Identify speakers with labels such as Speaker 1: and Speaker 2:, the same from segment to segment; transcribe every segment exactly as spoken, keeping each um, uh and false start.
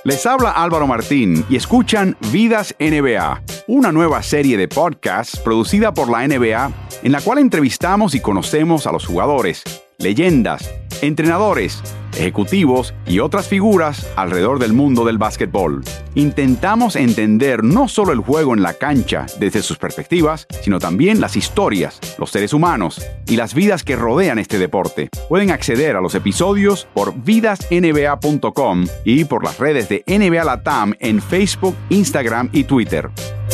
Speaker 1: Les habla Álvaro Martín y escuchan Vidas N B A, una nueva serie de podcasts producida por la N B A en la cual entrevistamos y conocemos a los jugadores, leyendas, entrenadores, ejecutivos y otras figuras alrededor del mundo del básquetbol. Intentamos entender no solo el juego en la cancha desde sus perspectivas, sino también las historias, los seres humanos y las vidas que rodean este deporte. Pueden acceder a los episodios por vidas N B A punto com y por las redes de N B A Latam en Facebook, Instagram y Twitter.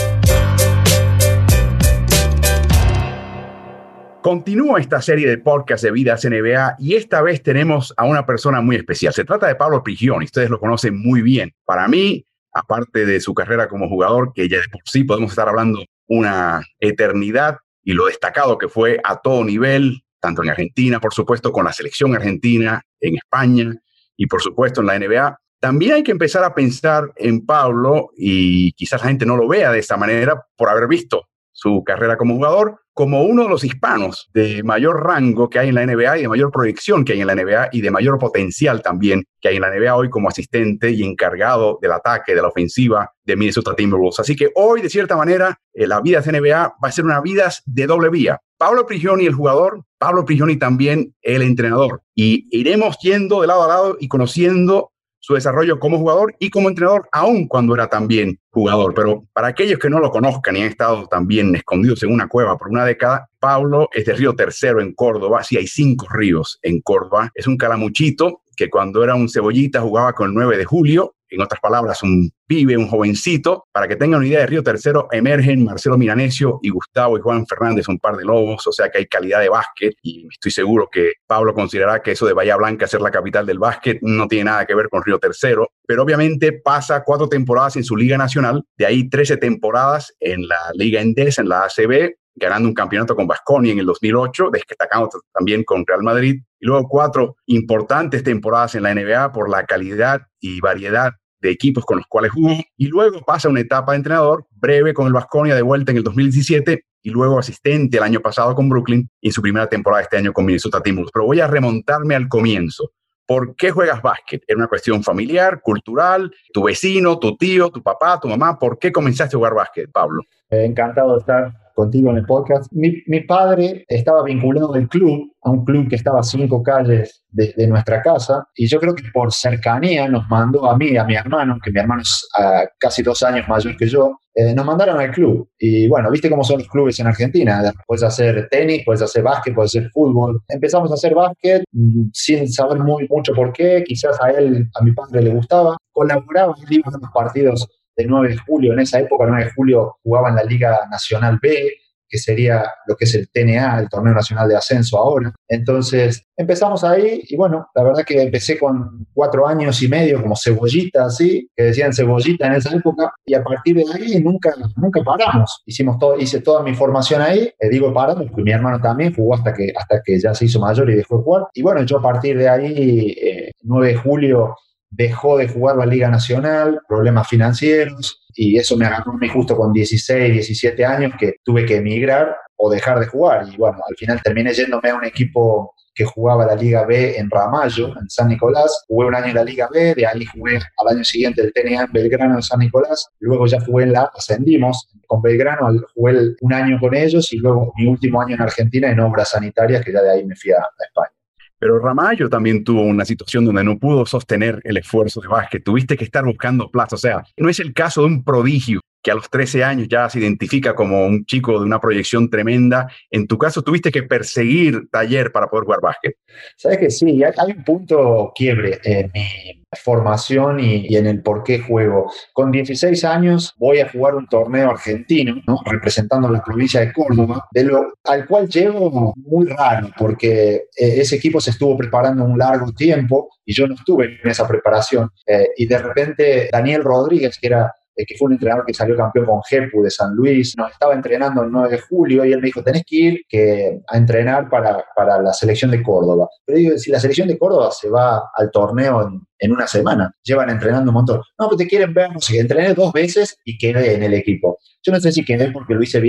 Speaker 1: Continúa esta serie de podcasts de Vidas N B A y esta vez tenemos a una persona muy especial. Se trata de Pablo Prigioni, ustedes lo conocen muy bien. Para mí, aparte de su carrera como jugador, que ya de por sí podemos estar hablando una eternidad, y lo destacado que fue a todo nivel, tanto en Argentina, por supuesto, con la selección argentina, en España y por supuesto en la N B A. También hay que empezar a pensar en Pablo, y quizás la gente no lo vea de esta manera por haber visto su carrera como jugador, como uno de los hispanos de mayor rango que hay en la N B A y de mayor proyección que hay en la N B A y de mayor potencial también que hay en la N B A hoy como asistente y encargado del ataque, de la ofensiva de Minnesota Timberwolves. Así que hoy, de cierta manera, eh, la Vidas N B A va a ser una Vidas de doble vía. Pablo Prigioni, el jugador, Pablo Prigioni también el entrenador. Y iremos yendo de lado a lado y conociendo su desarrollo como jugador y como entrenador, aun cuando era también jugador. Pero para aquellos que no lo conozcan y han estado también escondidos en una cueva por una década, Pablo es de Río Tercero en Córdoba. Sí, hay cinco ríos en Córdoba. Es un calamuchito que cuando era un cebollita jugaba con el nueve de julio. En otras palabras, un pibe, un jovencito. Para que tengan una idea, de Río Tercero emergen Marcelo Milanesio y Gustavo y Juan Fernández, un par de lobos, o sea que hay calidad de básquet, y estoy seguro que Pablo considerará que eso de Bahía Blanca ser la capital del básquet no tiene nada que ver con Río Tercero, pero obviamente pasa cuatro temporadas en su Liga Nacional, de ahí trece temporadas en la Liga Endesa, en la A C B, ganando un campeonato con Baskonia en el dos mil ocho, destacando también con Real Madrid, y luego cuatro importantes temporadas en la N B A por la calidad y variedad de equipos con los cuales jugó, y luego pasa una etapa de entrenador breve con el Baskonia de vuelta en el dos mil diecisiete, y luego asistente el año pasado con Brooklyn y en su primera temporada este año con Minnesota Timberwolves. Pero voy a remontarme al comienzo. ¿Por qué juegas básquet? ¿Era una cuestión familiar, cultural, tu vecino, tu tío, tu papá, tu mamá? ¿Por qué comenzaste a jugar básquet, Pablo?
Speaker 2: Eh, encantado de estar contigo en el podcast. Mi, mi padre estaba vinculado al club, a un club que estaba a cinco calles de, de nuestra casa, y yo creo que por cercanía nos mandó a mí, a mi hermano, que mi hermano es uh, casi dos años mayor que yo, eh, nos mandaron al club. Y bueno, viste cómo son los clubes en Argentina. Puedes hacer tenis, puedes hacer básquet, puedes hacer fútbol. Empezamos a hacer básquet sin saber muy, mucho por qué. Quizás a él, a mi padre le gustaba. Colaboraba, él iba a los partidos de nueve de julio. En esa época, nueve de julio jugaba en la Liga Nacional B, que sería lo que es el T N A, el Torneo Nacional de Ascenso ahora. Entonces, empezamos ahí y bueno, la verdad que empecé con cuatro años y medio como cebollita, así, que decían cebollita en esa época, y a partir de ahí nunca, nunca paramos. Hicimos todo, hice toda mi formación ahí, eh, digo paramos, porque mi hermano también jugó hasta que, hasta que ya se hizo mayor y dejó de jugar. Y bueno, yo a partir de ahí, eh, nueve de julio, dejó de jugar la Liga Nacional, problemas financieros, y eso me agarró a mí justo con dieciséis, diecisiete años, que tuve que emigrar o dejar de jugar. Y bueno, al final terminé yéndome a un equipo que jugaba la Liga B en Ramallo, en San Nicolás. Jugué un año en la Liga B, de ahí jugué al año siguiente el T N A en Belgrano, en San Nicolás. Luego ya jugué en la, ascendimos con Belgrano, jugué un año con ellos, y luego mi último año en Argentina en obras sanitarias, que ya de ahí me fui a, a España.
Speaker 1: Pero Ramallo también tuvo una situación donde no pudo sostener el esfuerzo de básquet. Tuviste que estar buscando plaza. O sea, no es el caso de un prodigio que a los trece años ya se identifica como un chico de una proyección tremenda. En tu caso, tuviste que perseguir taller para poder jugar básquet.
Speaker 2: Sabes que sí, hay un punto quiebre en mi formación y, y en el por qué juego. Con dieciséis años voy a jugar un torneo argentino, ¿no? Representando la provincia de Córdoba, de lo, al cual llego muy raro, porque eh, ese equipo se estuvo preparando un largo tiempo y yo no estuve en esa preparación. Eh, y de repente Daniel Rodríguez, que era que fue un entrenador que salió campeón con Jepu de San Luis, nos estaba entrenando el nueve de julio y él me dijo, tenés que ir que, a entrenar para, para la selección de Córdoba. Pero digo, si la selección de Córdoba se va al torneo en, en una semana, llevan entrenando un montón. No, pues te quieren ver, no sé, entrené dos veces y quedé en el equipo. Yo no sé si quedé porque lo hice bien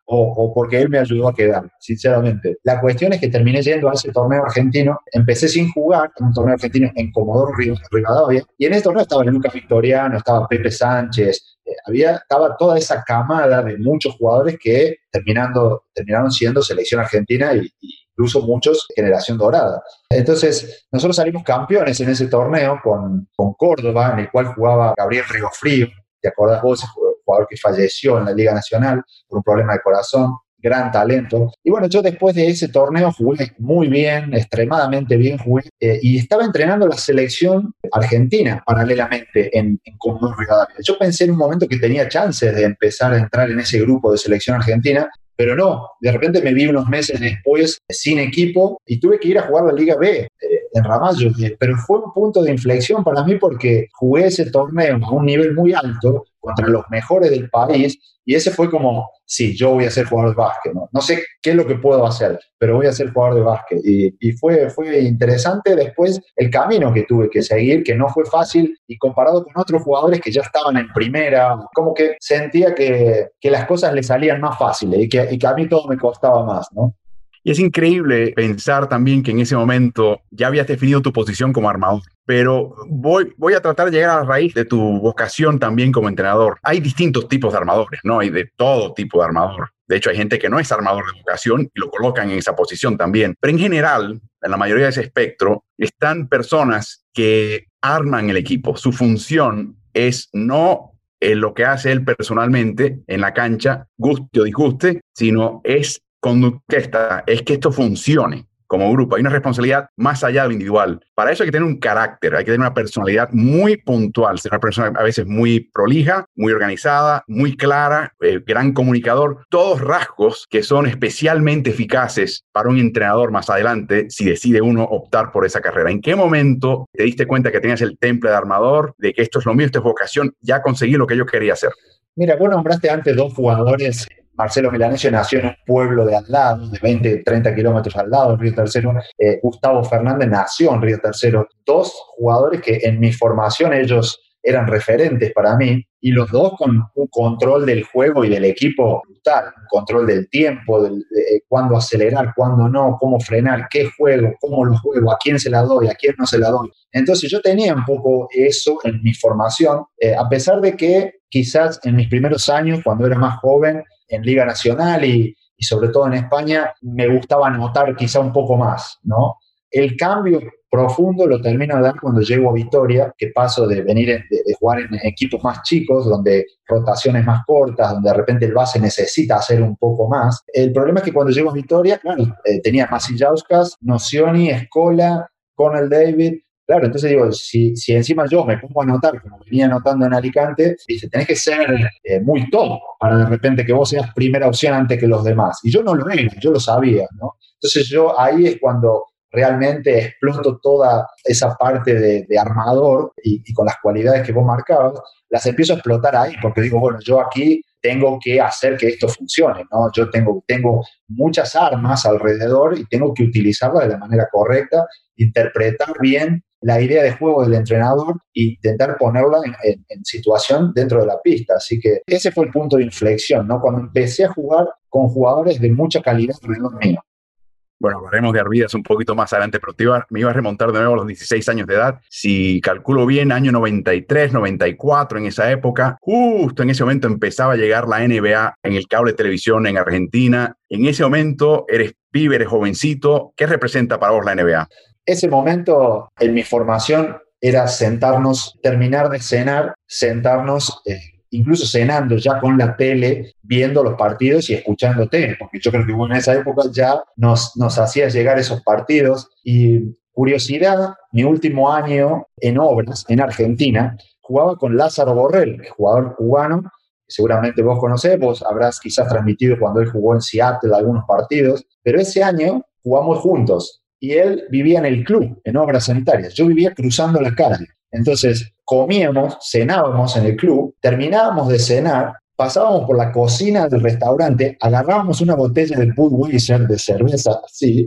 Speaker 2: o, o porque él me ayudó a quedar, sinceramente. La cuestión es que terminé yendo a ese torneo argentino, empecé sin jugar en un torneo argentino en Comodoro Rivadavia, y en ese torneo estaba Lucas Victoriano, estaba Pepe Sánchez, eh, había, estaba toda esa camada de muchos jugadores que terminando, terminaron siendo selección argentina y, y incluso muchos generación dorada. Entonces, nosotros salimos campeones en ese torneo con, con Córdoba, en el cual jugaba Gabriel Riofrío, ¿te acordás vos? Ese jugador que falleció en la Liga Nacional por un problema de corazón, gran talento. Y bueno, yo después de ese torneo jugué muy bien, extremadamente bien jugué, eh, y estaba entrenando la selección argentina paralelamente en, en Comodoro Rivadavia. Yo pensé en un momento que tenía chances de empezar a entrar en ese grupo de selección argentina, pero no, de repente me vi unos meses después sin equipo y tuve que ir a jugar la Liga B eh, en Ramallo, eh, pero fue un punto de inflexión para mí porque jugué ese torneo a un nivel muy alto contra los mejores del país y ese fue como, sí, yo voy a ser jugador de básquet, ¿no? No sé qué es lo que puedo hacer, pero voy a ser jugador de básquet y, y fue, fue interesante después el camino que tuve que seguir, que no fue fácil y comparado con otros jugadores que ya estaban en primera, como que sentía que, que las cosas le salían más fáciles y que, y que a mí todo me costaba más, ¿no?
Speaker 1: Y es increíble pensar también que en ese momento ya habías definido tu posición como armador. Pero voy, voy a tratar de llegar a la raíz de tu vocación también como entrenador. Hay distintos tipos de armadores, ¿no? Hay de todo tipo de armador. De hecho, hay gente que no es armador de vocación y lo colocan en esa posición también. Pero en general, en la mayoría de ese espectro, están personas que arman el equipo. Su función es no eh, lo que hace él personalmente en la cancha, guste o disguste, sino es conductista, es que esto funcione como grupo. Hay una responsabilidad más allá de lo individual. Para eso hay que tener un carácter, hay que tener una personalidad muy puntual, ser una persona a veces muy prolija, muy organizada, muy clara, eh, gran comunicador, todos rasgos que son especialmente eficaces para un entrenador más adelante si decide uno optar por esa carrera. ¿En qué momento te diste cuenta que tenías el temple de armador, de que esto es lo mío, esto es vocación, ya conseguí lo que yo quería hacer?
Speaker 2: Mira, vos nombraste antes dos jugadores. Marcelo Milanesio nació en un pueblo de al lado, de veinte, treinta kilómetros al lado, Río Tercero. Eh, Gustavo Fernández nació en Río Tercero. Dos jugadores que en mi formación ellos eran referentes para mí y los dos con un control del juego y del equipo brutal, un control del tiempo, del, de cuándo acelerar, cuándo no, cómo frenar, qué juego, cómo lo juego, a quién se la doy, a quién no se la doy. Entonces yo tenía un poco eso en mi formación, eh, a pesar de que quizás en mis primeros años, cuando era más joven, en Liga Nacional y, y sobre todo en España, me gustaba anotar quizá un poco más, ¿no? El cambio profundo lo termino de dar cuando llego a Vitoria, que paso de venir de, de jugar en equipos más chicos, donde rotaciones más cortas, donde de repente el base necesita hacer un poco más. El problema es que cuando llego a Vitoria, claro, eh, tenía Masillauskas, Nocioni, Escola, Cornel David. Claro, entonces digo, si, si encima yo me pongo a anotar, como venía anotando en Alicante, dice, tenés que ser eh, muy top para de repente que vos seas primera opción antes que los demás. Y yo no lo era, yo lo sabía, ¿no? Entonces yo ahí es cuando realmente exploto toda esa parte de, de armador y, y con las cualidades que vos marcabas, las empiezo a explotar ahí, porque digo, bueno, yo aquí tengo que hacer que esto funcione, ¿no? Yo tengo, tengo muchas armas alrededor y tengo que utilizarlas de la manera correcta, interpretar bien la idea de juego del entrenador e intentar ponerla en, en, en situación dentro de la pista. Así que ese fue el punto de inflexión, ¿no? Cuando empecé a jugar con jugadores de mucha calidad alrededor mío.
Speaker 1: Bueno, hablaremos de Arvidas un poquito más adelante, pero te iba, me iba a remontar de nuevo a los dieciséis años de edad. Si calculo bien, año noventa y tres, noventa y cuatro, en esa época, justo en ese momento empezaba a llegar la N B A en el cable de televisión en Argentina. En ese momento eres pibe, eres jovencito. ¿Qué representa para vos la N B A?
Speaker 2: Ese momento en mi formación era sentarnos, terminar de cenar, sentarnos... Eh, incluso cenando ya con la tele, viendo los partidos y escuchándote, porque yo creo que bueno, en esa época ya nos, nos hacía llegar esos partidos. Y curiosidad, mi último año en Obras, en Argentina, jugaba con Lázaro Borrell, jugador cubano, que seguramente vos conocés, vos habrás quizás transmitido cuando él jugó en Seattle algunos partidos, pero ese año jugamos juntos y él vivía en el club, en Obras Sanitarias. Yo vivía cruzando la calle. Entonces, comíamos, cenábamos en el club, terminábamos de cenar, pasábamos por la cocina del restaurante, agarrábamos una botella de Budweiser de cerveza, así,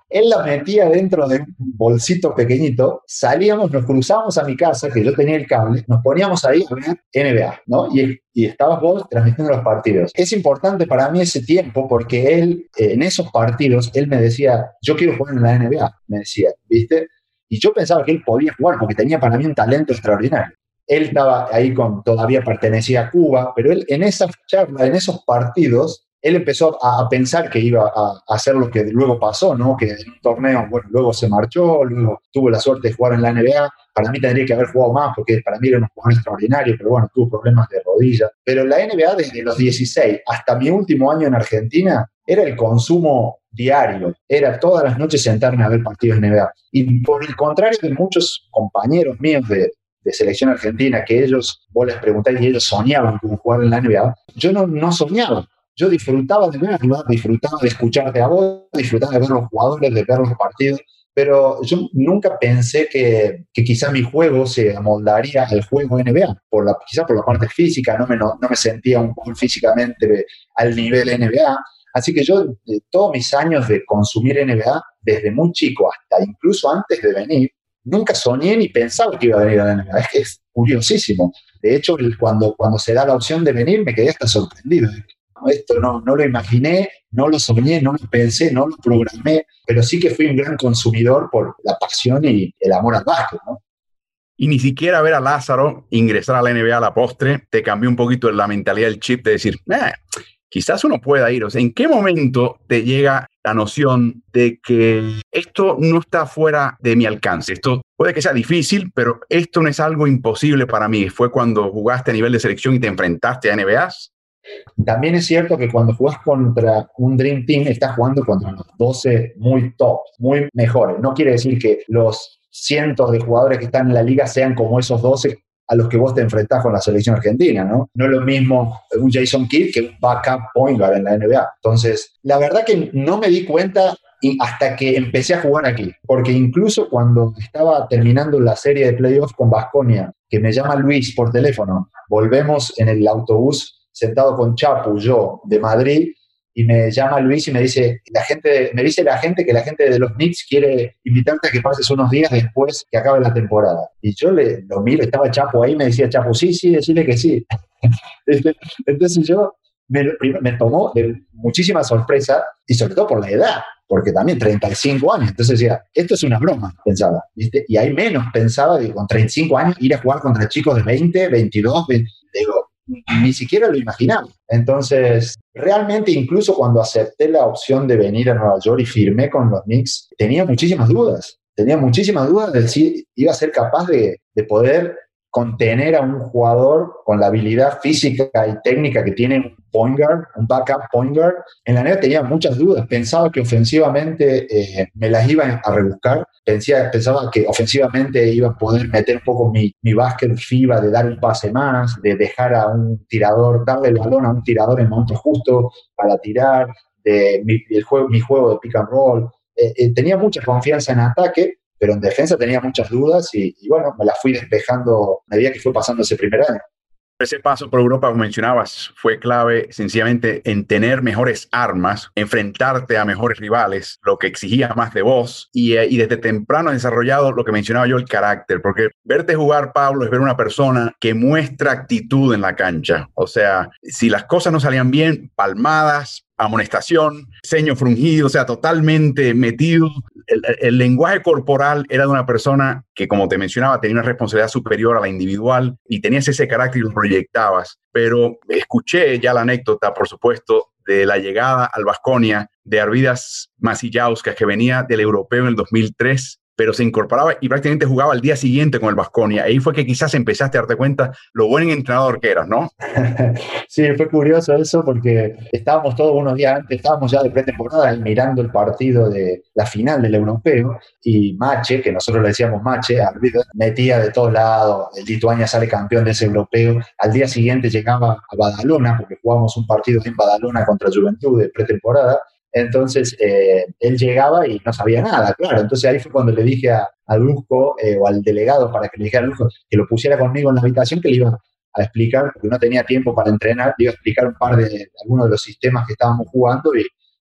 Speaker 2: Él la metía dentro de un bolsito pequeñito, salíamos, nos cruzábamos a mi casa, que yo tenía el cable, nos poníamos ahí a ver N B A, ¿no? Y, y estabas vos transmitiendo los partidos. Es importante para mí ese tiempo porque él, eh, en esos partidos, él me decía, yo quiero jugar en la N B A, me decía, ¿viste? Y yo pensaba que él podía jugar porque tenía para mí un talento extraordinario. Él estaba ahí con, todavía pertenecía a Cuba, pero él en esas charlas, en esos partidos, él empezó a, a pensar que iba a, a hacer lo que luego pasó, ¿no? Que en un torneo, bueno, luego se marchó, luego tuvo la suerte de jugar en la N B A. Para mí tendría que haber jugado más porque para mí era un jugador extraordinario, pero bueno, tuvo problemas de rodilla. Pero la N B A desde los dieciséis hasta mi último año en Argentina era el consumo diario, era todas las noches sentarme a ver partidos de N B A. Y por el contrario de muchos compañeros míos de, de selección argentina, que ellos, vos les preguntáis y ellos soñaban con jugar en la N B A, yo no, no soñaba. Yo disfrutaba de verlo, disfrutaba de escucharte a vos, disfrutaba de ver los jugadores, de ver los partidos, pero yo nunca pensé que, que quizá mi juego se amoldaría al juego N B A, por la, quizá por la parte física, no me, no, no me sentía un jugador físicamente al nivel N B A. Así que yo, de todos mis años de consumir N B A, desde muy chico hasta incluso antes de venir, nunca soñé ni pensaba que iba a venir a la N B A. Es que es curiosísimo. De hecho, cuando, cuando se da la opción de venir, me quedé hasta sorprendido. Esto no, no lo imaginé, no lo soñé, no lo pensé, no lo programé, pero sí que fui un gran consumidor por la pasión y el amor al básquet, ¿no?
Speaker 1: Y ni siquiera ver a Lázaro ingresar a la N B A a la postre te cambió un poquito la mentalidad del chip de decir, eh, quizás uno pueda ir. O sea, ¿en qué momento te llega la noción de que esto no está fuera de mi alcance? Esto puede que sea difícil, pero esto no es algo imposible para mí. ¿Fue cuando jugaste a nivel de selección y te enfrentaste a N B As?
Speaker 2: También es cierto que cuando jugás contra un Dream Team, estás jugando contra los doce muy top, muy mejores. No quiere decir que los cientos de jugadores que están en la liga sean como esos doce a los que vos te enfrentás con la selección argentina, ¿no? No es lo mismo un Jason Kidd que un backup point guard en la N B A. Entonces, la verdad que no me di cuenta hasta que empecé a jugar aquí, porque incluso cuando estaba terminando la serie de playoffs con Baskonia, que me llama Luis por teléfono, volvemos en el autobús sentado con Chapu, yo, de Madrid, y me llama Luis y me dice, la gente, me dice la gente que la gente de los Knicks quiere invitarte a que pases unos días después que acabe la temporada. Y yo le, lo miro, estaba Chapu ahí, me decía Chapu, sí, sí, decirle que sí. Entonces yo, me, me tomó de muchísima sorpresa, y sobre todo por la edad, porque también treinta y cinco años. Entonces decía, esto es una broma, pensaba, ¿viste? Y ahí menos pensaba de con treinta y cinco años ir a jugar contra chicos de veinte, veintidós, veinte, digo, ni siquiera lo imaginaba. Entonces, realmente, incluso cuando acepté la opción de venir a Nueva York y firmé con los Knicks, tenía muchísimas dudas. Tenía muchísimas dudas de si iba a ser capaz de, de poder contener a un jugador con la habilidad física y técnica que tiene un point guard, un backup point guard. En la N B A tenía muchas dudas. Pensaba que ofensivamente eh, me las iba a rebuscar. Pensaba, pensaba que ofensivamente iba a poder meter un poco mi, mi básquet FIBA, de dar un pase más, de dejar a un tirador, darle el balón a un tirador en el momento justo para tirar, de mi, el juego, mi juego de pick and roll. Eh, eh, tenía mucha confianza en ataque, pero en defensa tenía muchas dudas y, y bueno, me las fui despejando a medida que fue pasando ese primer año.
Speaker 1: Ese paso por Europa, como mencionabas, fue clave sencillamente en tener mejores armas, enfrentarte a mejores rivales, lo que exigía más de vos, y, y desde temprano desarrollado lo que mencionaba yo, el carácter, porque verte jugar, Pablo, es ver una persona que muestra actitud en la cancha. O sea, si las cosas no salían bien, palmadas, amonestación, ceño frungido, o sea, totalmente metido. El, el lenguaje corporal era de una persona que, como te mencionaba, tenía una responsabilidad superior a la individual y tenías ese carácter y lo proyectabas. Pero escuché ya la anécdota, por supuesto, de la llegada al Baskonia de Arvidas Masillauskas, que venía del europeo en el dos mil tres, pero se incorporaba y prácticamente jugaba al día siguiente con el Baskonia. Ahí fue que quizás empezaste a darte cuenta lo buen entrenador que eras, ¿no?
Speaker 2: Sí, fue curioso eso porque estábamos todos unos días antes, estábamos ya de pretemporada mirando el partido de la final del europeo y Mache, que nosotros le decíamos Mache, Arvidas, metía de todos lados, el Lituania sale campeón de ese europeo. Al día siguiente llegaba a Badalona, porque jugábamos un partido en Badalona contra Juventud de pretemporada. Entonces, eh, él llegaba y no sabía nada, claro. Entonces ahí fue cuando le dije a, a Dusko, eh, o al delegado, para que le dijera a Dusko que lo pusiera conmigo en la habitación, que le iba a explicar, porque no tenía tiempo para entrenar, le iba a explicar un par de, algunos de los sistemas que estábamos jugando y,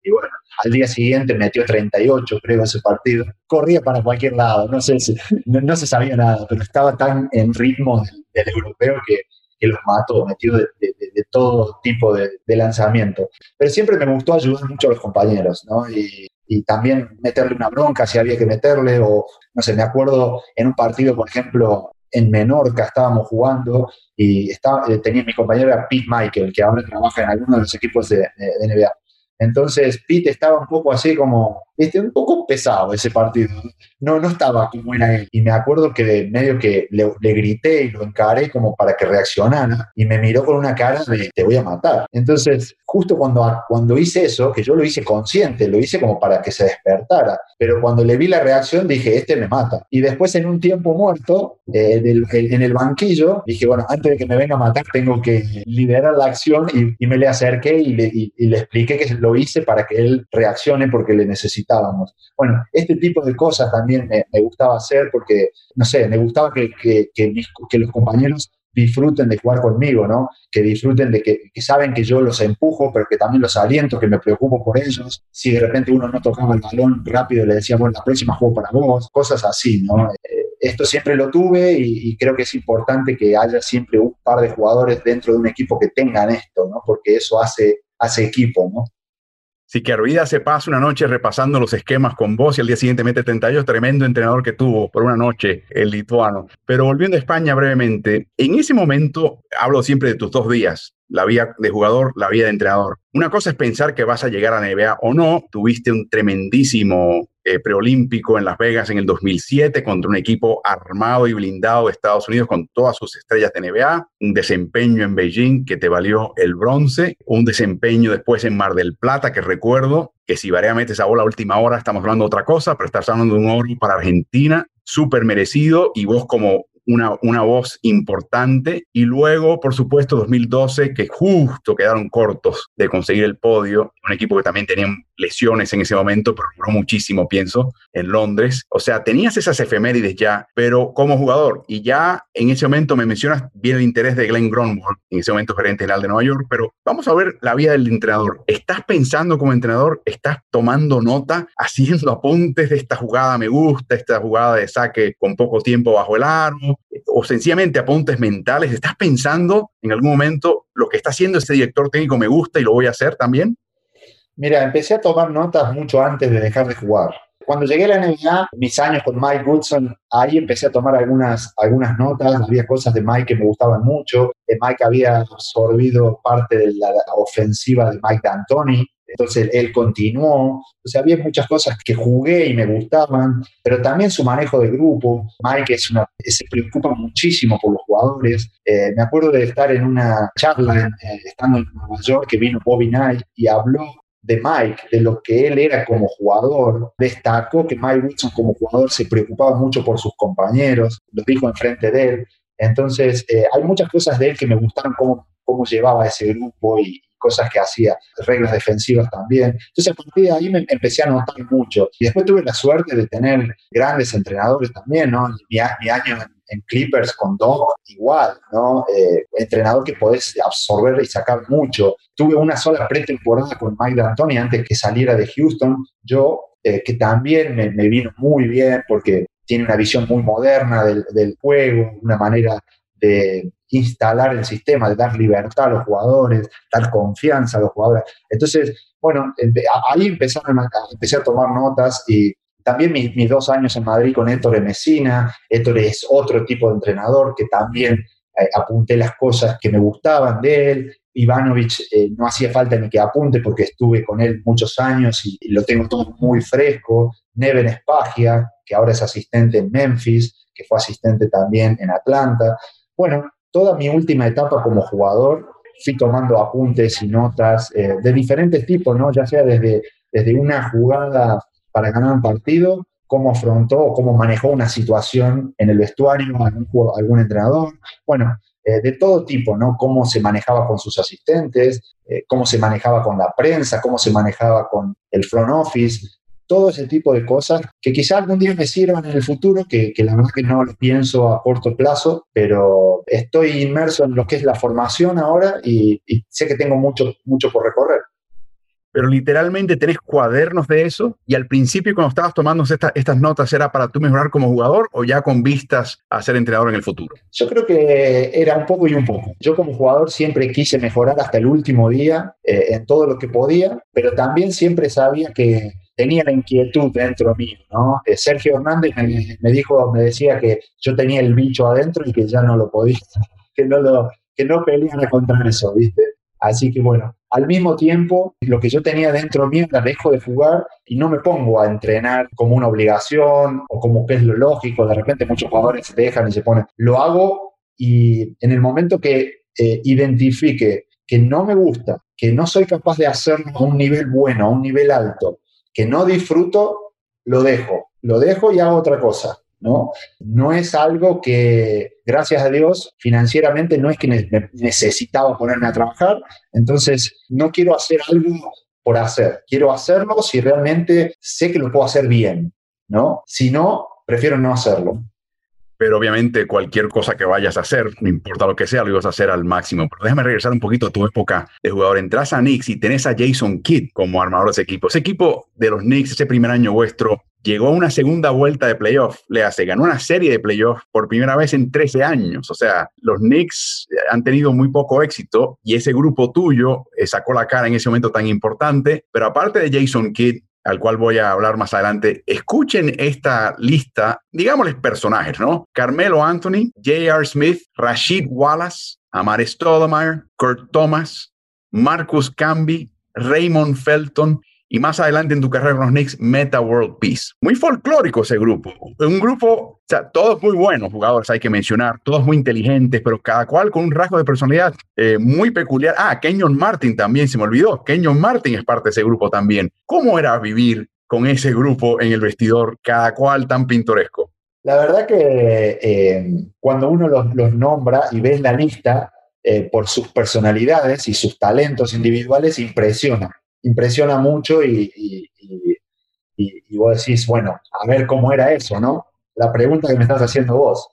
Speaker 2: y bueno, al día siguiente metió treinta y ocho, creo, ese partido. Corría para cualquier lado, no sé si, no, no se sabía nada, pero estaba tan en ritmo del, del europeo que, que los mató, metió de, de, de todo tipo de, de lanzamiento. Pero siempre me gustó ayudar mucho a los compañeros, ¿no? Y, y también meterle una bronca si había que meterle, o no sé, me acuerdo en un partido, por ejemplo, en Menorca estábamos jugando y estaba, eh, tenía mi compañero era Pete Michael, que ahora trabaja en algunos de los equipos de, de, de N B A. Entonces Pete estaba un poco así como, este, un poco pesado ese partido. No, no estaba como era él. Y me acuerdo que medio que le, le grité y lo encaré como para que reaccionara y me miró con una cara de te voy a matar. Entonces, justo cuando, cuando hice eso, que yo lo hice consciente, lo hice como para que se despertara, pero cuando le vi la reacción dije, este me mata. Y después en un tiempo muerto, eh, del, el, en el banquillo, dije, bueno, antes de que me venga a matar tengo que liderar la acción y, y me le acerqué y le, y, y le expliqué que lo hice para que él reaccione porque le necesitábamos. Bueno, este tipo de cosas también me, me gustaba hacer porque, no sé, me gustaba que, que, que, mis, que los compañeros disfruten de jugar conmigo, ¿no? Que disfruten de que, que saben que yo los empujo, pero que también los aliento, que me preocupo por ellos. Si de repente uno no tocaba el balón rápido, le decía, bueno, la próxima juego para vos, cosas así, ¿no? Eh, esto siempre lo tuve y, y creo que es importante que haya siempre un par de jugadores dentro de un equipo que tengan esto, ¿no? Porque eso hace, hace equipo, ¿no?
Speaker 1: Sí, que Arvida se pasa una noche repasando los esquemas con vos y al día siguiente mete treinta y ocho, tremendo entrenador que tuvo por una noche el lituano. Pero volviendo a España brevemente, en ese momento hablo siempre de tus dos días, la vida de jugador, la vida de entrenador. Una cosa es pensar que vas a llegar a la N B A o no. Tuviste un tremendísimo eh, preolímpico en Las Vegas en el dos mil siete contra un equipo armado y blindado de Estados Unidos con todas sus estrellas de N B A. Un desempeño en Beijing que te valió el bronce. Un desempeño después en Mar del Plata que recuerdo que si Barea mete esa bola a última hora estamos hablando de otra cosa, pero estás hablando de un oro para Argentina súper merecido y vos como Una, una voz importante. Y luego, por supuesto, dos mil doce, que justo quedaron cortos de conseguir el podio. Un equipo que también tenía lesiones en ese momento, pero logró muchísimo, pienso, en Londres. O sea, tenías esas efemérides ya, pero como jugador. Y ya en ese momento me mencionas bien el interés de Glenn Grunwald, en ese momento gerente general de Nueva York, pero vamos a ver la vida del entrenador. ¿Estás pensando como entrenador? ¿Estás tomando nota, haciendo apuntes de esta jugada me gusta, esta jugada de saque con poco tiempo bajo el aro? O sencillamente apuntes mentales? ¿Estás pensando en algún momento lo que está haciendo este director técnico me gusta y lo voy a hacer también?
Speaker 2: Mira, empecé a tomar notas mucho antes de dejar de jugar. Cuando llegué a la N B A, mis años con Mike Woodson, ahí empecé a tomar algunas, algunas notas. Había cosas de Mike que me gustaban mucho. Mike había absorbido parte de la ofensiva de Mike D'Antoni. Entonces él continuó. O sea, había muchas cosas que jugué y me gustaban, pero también su manejo de grupo. Mike es una, se preocupa muchísimo por los jugadores. Eh, me acuerdo de estar en una charla, eh, estando en Nueva York, que vino Bobby Knight y habló de Mike, de lo que él era como jugador. Destacó que Mike Woodson como jugador se preocupaba mucho por sus compañeros, lo dijo enfrente de él. Entonces, eh, hay muchas cosas de él que me gustaron, cómo, cómo llevaba ese grupo y cosas que hacía, reglas defensivas también. Entonces, a partir de ahí me empecé a notar mucho. Y después tuve la suerte de tener grandes entrenadores también, ¿no? Mi, mi año en, en Clippers con Doc, igual, ¿no? Eh, entrenador que podés absorber y sacar mucho. Tuve una sola pretemporada con Mike D'Antoni antes que saliera de Houston. Yo, eh, que también me, me vino muy bien porque tiene una visión muy moderna del, del juego, una manera de instalar el sistema, de dar libertad a los jugadores, dar confianza a los jugadores. Entonces, bueno, ahí empezaron a, empecé a tomar notas y también mis, mis dos años en Madrid con Héctor Messina. Héctor es otro tipo de entrenador que también eh, apunté las cosas que me gustaban de él. Ivanovic eh, no hacía falta ni que apunte porque estuve con él muchos años y, y lo tengo todo muy fresco. Neven Espagia, que ahora es asistente en Memphis, que fue asistente también en Atlanta. Bueno, toda mi última etapa como jugador fui tomando apuntes y notas eh, de diferentes tipos, ¿no? Ya sea desde, desde una jugada para ganar un partido, cómo afrontó o cómo manejó una situación en el vestuario algún, algún entrenador. Bueno, eh, de todo tipo, ¿no? Cómo se manejaba con sus asistentes, eh, cómo se manejaba con la prensa, cómo se manejaba con el front office. Todo ese tipo de cosas que quizá algún día me sirvan en el futuro, que, que la verdad que no lo pienso a corto plazo, pero estoy inmerso en lo que es la formación ahora y, y sé que tengo mucho, mucho por recorrer.
Speaker 1: pero literalmente tenés cuadernos de eso, y al principio cuando estabas tomando esta, estas notas, ¿era para tú mejorar como jugador o ya con vistas a ser entrenador en el futuro?
Speaker 2: Yo creo que era un poco y un poco. Yo como jugador siempre quise mejorar hasta el último día eh, en todo lo que podía, pero también siempre sabía que tenía la inquietud dentro mío, ¿no? Eh, Sergio Hernández me, me dijo, me decía que yo tenía el bicho adentro y que ya no lo podía, que no lo, que no peleara contra eso, ¿viste? Así que bueno, al mismo tiempo, lo que yo tenía dentro mío la dejo de jugar y no me pongo a entrenar como una obligación o como que es lo lógico. De repente muchos jugadores se dejan y se ponen. Lo hago y en el momento que eh, identifique que no me gusta, que no soy capaz de hacerlo a un nivel bueno, a un nivel alto, que no disfruto, lo dejo. Lo dejo y hago otra cosa, ¿no? No es algo que, gracias a Dios, financieramente no es que ne- necesitaba ponerme a trabajar, entonces no quiero hacer algo por hacer, quiero hacerlo si realmente sé que lo puedo hacer bien, ¿no? Si no, prefiero no hacerlo.
Speaker 1: Pero obviamente cualquier cosa que vayas a hacer, no importa lo que sea, lo ibas a hacer al máximo. Pero déjame regresar un poquito a tu época de jugador. Entras a Knicks y tenés a Jason Kidd como armador de ese equipo. Ese equipo de los Knicks, ese primer año vuestro, llegó a una segunda vuelta de playoff. Le hace, ganó una serie de playoff por primera vez en trece años. O sea, los Knicks han tenido muy poco éxito y ese grupo tuyo eh, sacó la cara en ese momento tan importante. Pero aparte de Jason Kidd, al cual voy a hablar más adelante, escuchen esta lista, digámosles personajes, ¿no? Carmelo Anthony, J R. Smith, Rasheed Wallace, Amare Stoudemire, Kurt Thomas, Marcus Camby, Raymond Felton, y más adelante en tu carrera con los Knicks, Meta World Peace. Muy folclórico ese grupo. Un grupo, o sea, todos muy buenos jugadores, hay que mencionar, todos muy inteligentes, pero cada cual con un rasgo de personalidad eh, muy peculiar. Ah, Kenyon Martin también, se me olvidó. Kenyon Martin es parte de ese grupo también. ¿Cómo era vivir con ese grupo en el vestidor, cada cual tan pintoresco?
Speaker 2: La verdad que eh, cuando uno los, los nombra y ves la lista eh, por sus personalidades y sus talentos individuales, impresiona. Impresiona mucho y, y, y, y, y vos decís, bueno, a ver cómo era eso, ¿no? La pregunta que me estás haciendo vos.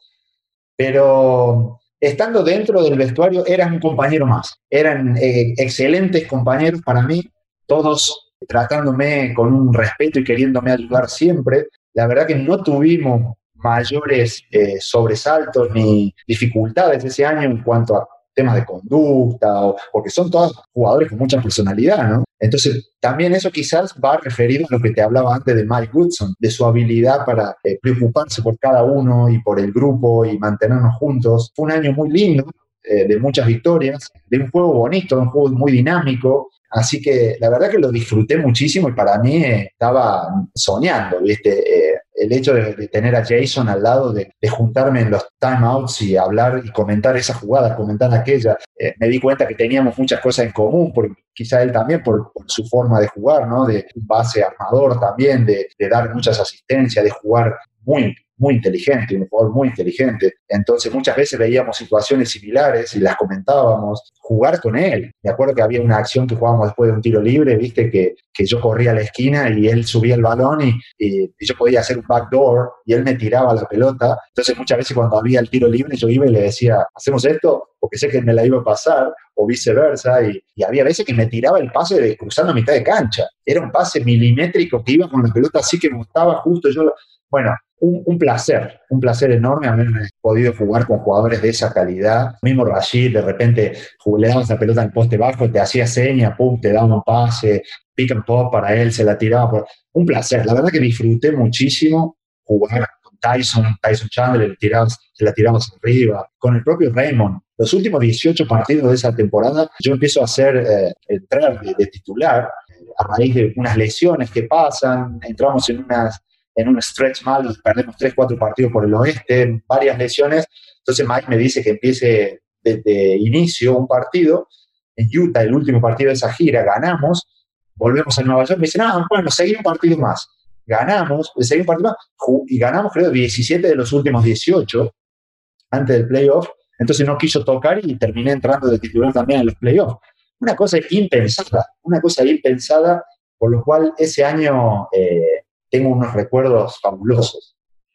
Speaker 2: Pero estando dentro del vestuario, eran un compañero más. Eran eh, excelentes compañeros para mí, todos tratándome con un respeto y queriéndome ayudar siempre. La verdad que no tuvimos mayores eh, sobresaltos ni dificultades ese año en cuanto a temas de conducta, o, porque son todos jugadores con mucha personalidad, ¿no? Entonces, también eso quizás va referido a lo que te hablaba antes de Mike Goodson, de su habilidad para eh, preocuparse por cada uno y por el grupo y mantenernos juntos. Fue un año muy lindo, eh, de muchas victorias, de un juego bonito, un juego muy dinámico. Así que la verdad que lo disfruté muchísimo y para mí eh, estaba soñando, ¿viste? Eh, el hecho de, de tener a Jason al lado, de, de juntarme en los timeouts y hablar y comentar esa jugada, comentar aquella, eh, me di cuenta que teníamos muchas cosas en común, porque quizá él también por, por su forma de jugar, ¿no? De un base armador también, de, de dar muchas asistencias, de jugar muy, muy inteligente, un jugador muy inteligente. Entonces muchas veces veíamos situaciones similares y las comentábamos. Jugar con él. Me acuerdo que había una acción que jugábamos después de un tiro libre, viste, que, que yo corría a la esquina y él subía el balón y, y, y yo podía hacer un backdoor y él me tiraba la pelota. Entonces muchas veces cuando había el tiro libre yo iba y le decía, ¿hacemos esto? Porque sé que me la iba a pasar, o viceversa. Y, y había veces que me tiraba el pase de, cruzando a mitad de cancha. Era un pase milimétrico que iba con la pelota así que botaba justo yo. Bueno, un, un placer, un placer enorme haber podido jugar con jugadores de esa calidad. Mismo Rashid, de repente le dabas la pelota en el poste bajo, te hacía seña, pum, te daba un pase, pick and pop para él, se la tiraba. Por... Un placer, la verdad que disfruté muchísimo jugar con Tyson, Tyson Chandler, le tirabas, se la tiramos arriba, con el propio Raymond. Los últimos dieciocho partidos de esa temporada, yo empiezo a hacer, eh, entrar de, de titular, eh, a raíz de unas lesiones que pasan, entramos en unas en un stretch malo, perdemos tres, cuatro partidos por el oeste, varias lesiones. Entonces Mike me dice que empiece desde inicio un partido. En Utah, el último partido de esa gira, ganamos, volvemos a Nueva York, me dice, no, bueno, seguí un partido más. Ganamos, seguí un partido más, y ganamos creo diecisiete de los últimos dieciocho antes del playoff. Entonces no quiso tocar y terminé entrando de titular también en los playoffs. Una cosa impensada, una cosa impensada, por lo cual ese año... Eh, tengo unos recuerdos fabulosos.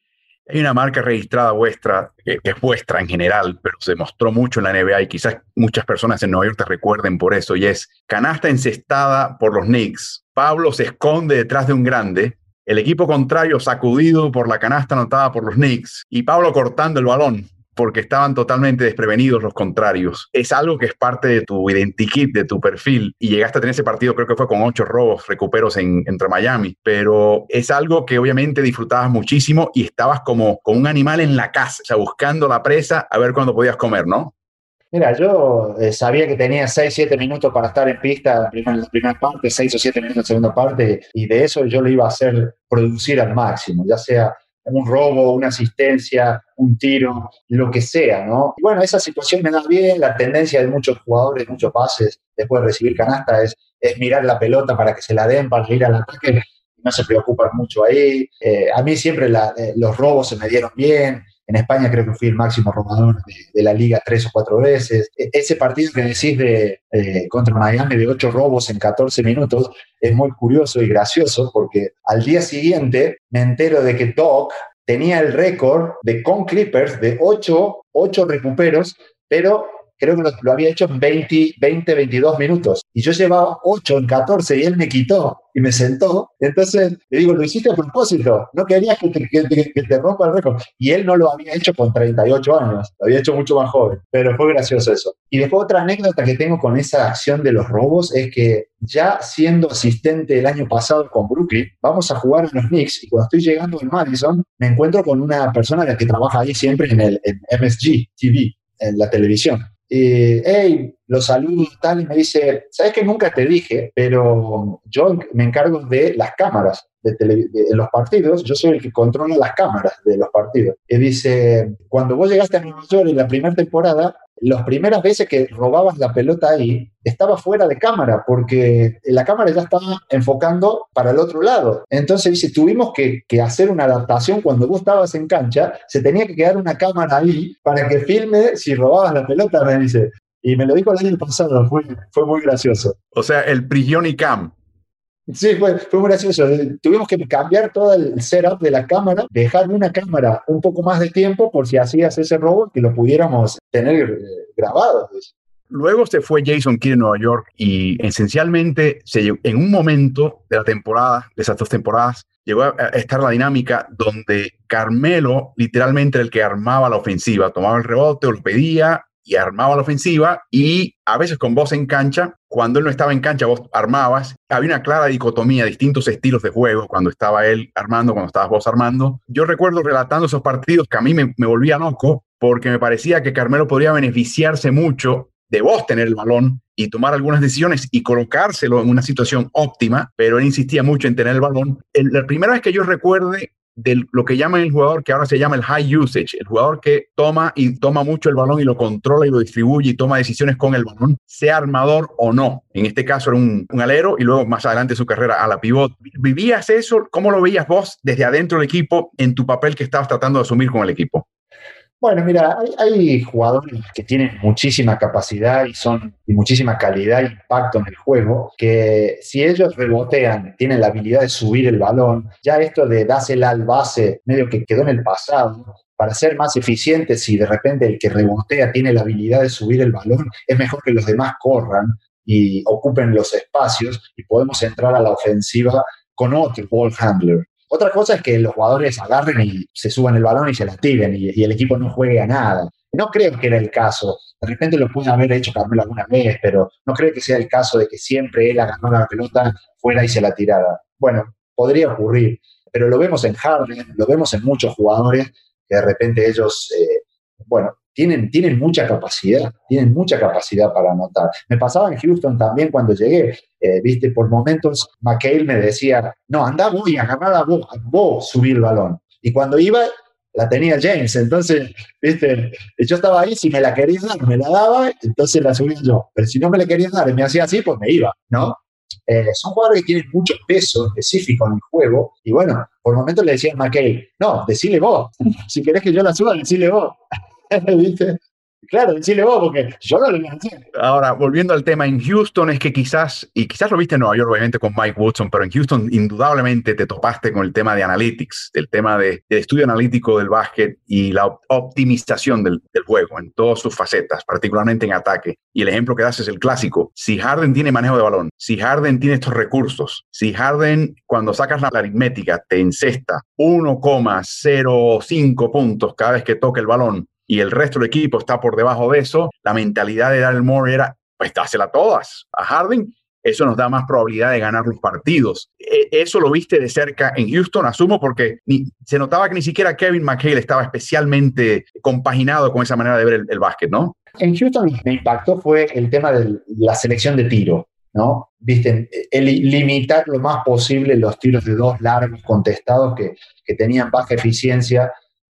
Speaker 1: Hay una marca registrada vuestra, que, que es vuestra en general, pero se mostró mucho en la N B A y quizás muchas personas en Nueva York te recuerden por eso, y es canasta encestada por los Knicks. Pablo se esconde detrás de un grande, el equipo contrario sacudido por la canasta anotada por los Knicks y Pablo cortando el balón porque estaban totalmente desprevenidos los contrarios. Es algo que es parte de tu identikit, de tu perfil, y llegaste a tener ese partido, creo que fue con ocho robos, recuperos en, entre Miami, pero es algo que obviamente disfrutabas muchísimo y estabas como, como un animal en la casa, o sea, buscando la presa a ver cuándo podías comer, ¿no?
Speaker 2: Mira, yo eh, sabía que tenía seis siete minutos para estar en pista en la primera parte, seis o siete minutos en la segunda parte, y de eso yo lo iba a hacer producir al máximo, ya sea un robo, una asistencia, un tiro, lo que sea, ¿no? Y bueno, esa situación me da bien, la tendencia de muchos jugadores, muchos pases, después de recibir canasta, es, es mirar la pelota para que se la den, para ir al ataque, no se preocupan mucho ahí. Eh, a mí siempre la, eh, los robos se me dieron bien. En España creo que fui el máximo robador de, de la liga tres o cuatro veces. E- ese partido que decís de, eh, contra Miami de ocho robos en catorce minutos es muy curioso y gracioso porque al día siguiente me entero de que Doc tenía el récord de con Clippers de ocho recuperos, pero creo que lo, lo había hecho en veinte, veinte, veintidós minutos. Y yo llevaba ocho en catorce y él me quitó y me sentó. Entonces le digo, lo hiciste a propósito, no querías que te, que te, que te rompa el récord. Y él no lo había hecho con treinta y ocho años, lo había hecho mucho más joven. Pero fue gracioso eso. Y después otra anécdota que tengo con esa acción de los robos es que ya siendo asistente el año pasado con Brooklyn, vamos a jugar a los Knicks y cuando estoy llegando en Madison me encuentro con una persona que trabaja ahí siempre en el en M S G T V, en la televisión. Eh, hey, lo saludo y tal, y me dice, ¿sabes que nunca te dije? Pero yo me encargo de las cámaras de, tele, de, de los partidos, yo soy el que controla las cámaras de los partidos. Y dice, cuando vos llegaste a Nueva York en la primera temporada, las primeras veces que robabas la pelota ahí, estaba fuera de cámara, porque la cámara ya estaba enfocando para el otro lado. Entonces dice, tuvimos que, que hacer una adaptación cuando vos estabas en cancha, se tenía que quedar una cámara ahí para que filme si robabas la pelota, me dice. Y me lo dijo el año pasado, fue, fue muy gracioso.
Speaker 1: O sea, el Prigioni Cam.
Speaker 2: Sí, fue, fue muy gracioso. Tuvimos que cambiar todo el setup de la cámara, dejar una cámara un poco más de tiempo por si hacías ese robo, que lo pudiéramos tener eh, grabado.
Speaker 1: Luego se fue Jason Kidd en Nueva York y esencialmente se, en un momento de la temporada, de esas dos temporadas, llegó a estar la dinámica donde Carmelo literalmente era el que armaba la ofensiva, tomaba el rebote o lo pedía y armaba la ofensiva, y a veces con vos en cancha, cuando él no estaba en cancha, vos armabas. Había una clara dicotomía, distintos estilos de juego cuando estaba él armando, cuando estabas vos armando. Yo recuerdo relatando esos partidos que a mí me, me volvía loco porque me parecía que Carmelo podría beneficiarse mucho de vos tener el balón y tomar algunas decisiones y colocárselo en una situación óptima, pero él insistía mucho en tener el balón. El, la primera vez que yo recuerde de lo que llaman el jugador que ahora se llama el high usage, el jugador que toma y toma mucho el balón y lo controla y lo distribuye y toma decisiones con el balón, sea armador o no. En este caso era un, un alero y luego más adelante su carrera a la pivot. ¿Vivías eso? ¿Cómo lo veías vos desde adentro del equipo en tu papel que estabas tratando de asumir con el equipo?
Speaker 2: Bueno, mira, hay, hay jugadores que tienen muchísima capacidad y son y muchísima calidad e impacto en el juego, que si ellos rebotean, tienen la habilidad de subir el balón, ya esto de dásela al base medio que quedó en el pasado. Para ser más eficientes, si de repente el que rebotea tiene la habilidad de subir el balón, es mejor que los demás corran y ocupen los espacios y podemos entrar a la ofensiva con otro ball handler. Otra cosa es que los jugadores agarren y se suban el balón y se la tiren y, y el equipo no juegue a nada. No creo que era el caso. De repente lo puede haber hecho Carmelo alguna vez, pero no creo que sea el caso de que siempre él agarró la pelota fuera y se la tirara. Bueno, podría ocurrir, pero lo vemos en Harden, lo vemos en muchos jugadores que de repente ellos, eh, bueno, tienen, tienen mucha capacidad, tienen mucha capacidad para anotar. Me pasaba en Houston también cuando llegué, eh, viste, por momentos McHale me decía, no, anda vos y agarrá a vos, a vos subir el balón. Y cuando iba, la tenía James, entonces, viste, yo estaba ahí, si me la quería dar, me la daba, entonces la subía yo. Pero si no me la quería dar y me hacía así, pues me iba, ¿no? Eh, son jugadores que tienen mucho peso específico en el juego y bueno, por momentos le decía a McHale, no, decile vos, si querés que yo la suba, decile vos. ¿Viste? Claro, decirle vos, porque yo no lo voy a hacer.
Speaker 1: Ahora, volviendo al tema, en Houston es que quizás, y quizás lo viste en Nueva York, obviamente con Mike Woodson, pero en Houston indudablemente te topaste con el tema de analytics, el tema de, del estudio analítico del básquet y la op- optimización del, del juego en todas sus facetas, particularmente en ataque. Y el ejemplo que das es el clásico. Si Harden tiene manejo de balón, si Harden tiene estos recursos, si Harden, cuando sacas la aritmética, te encesta uno coma cero cinco puntos cada vez que toca el balón, y el resto del equipo está por debajo de eso, la mentalidad de Daryl Morey era, pues dásela todas a Harden, eso nos da más probabilidad de ganar los partidos. E- eso lo viste de cerca en Houston, asumo, porque ni, se notaba que ni siquiera Kevin McHale estaba especialmente compaginado con esa manera de ver el, el básquet, ¿no?
Speaker 2: En Houston lo que me impactó fue el tema de la selección de tiro, ¿no? Viste, el limitar lo más posible los tiros de dos largos contestados que, que tenían baja eficiencia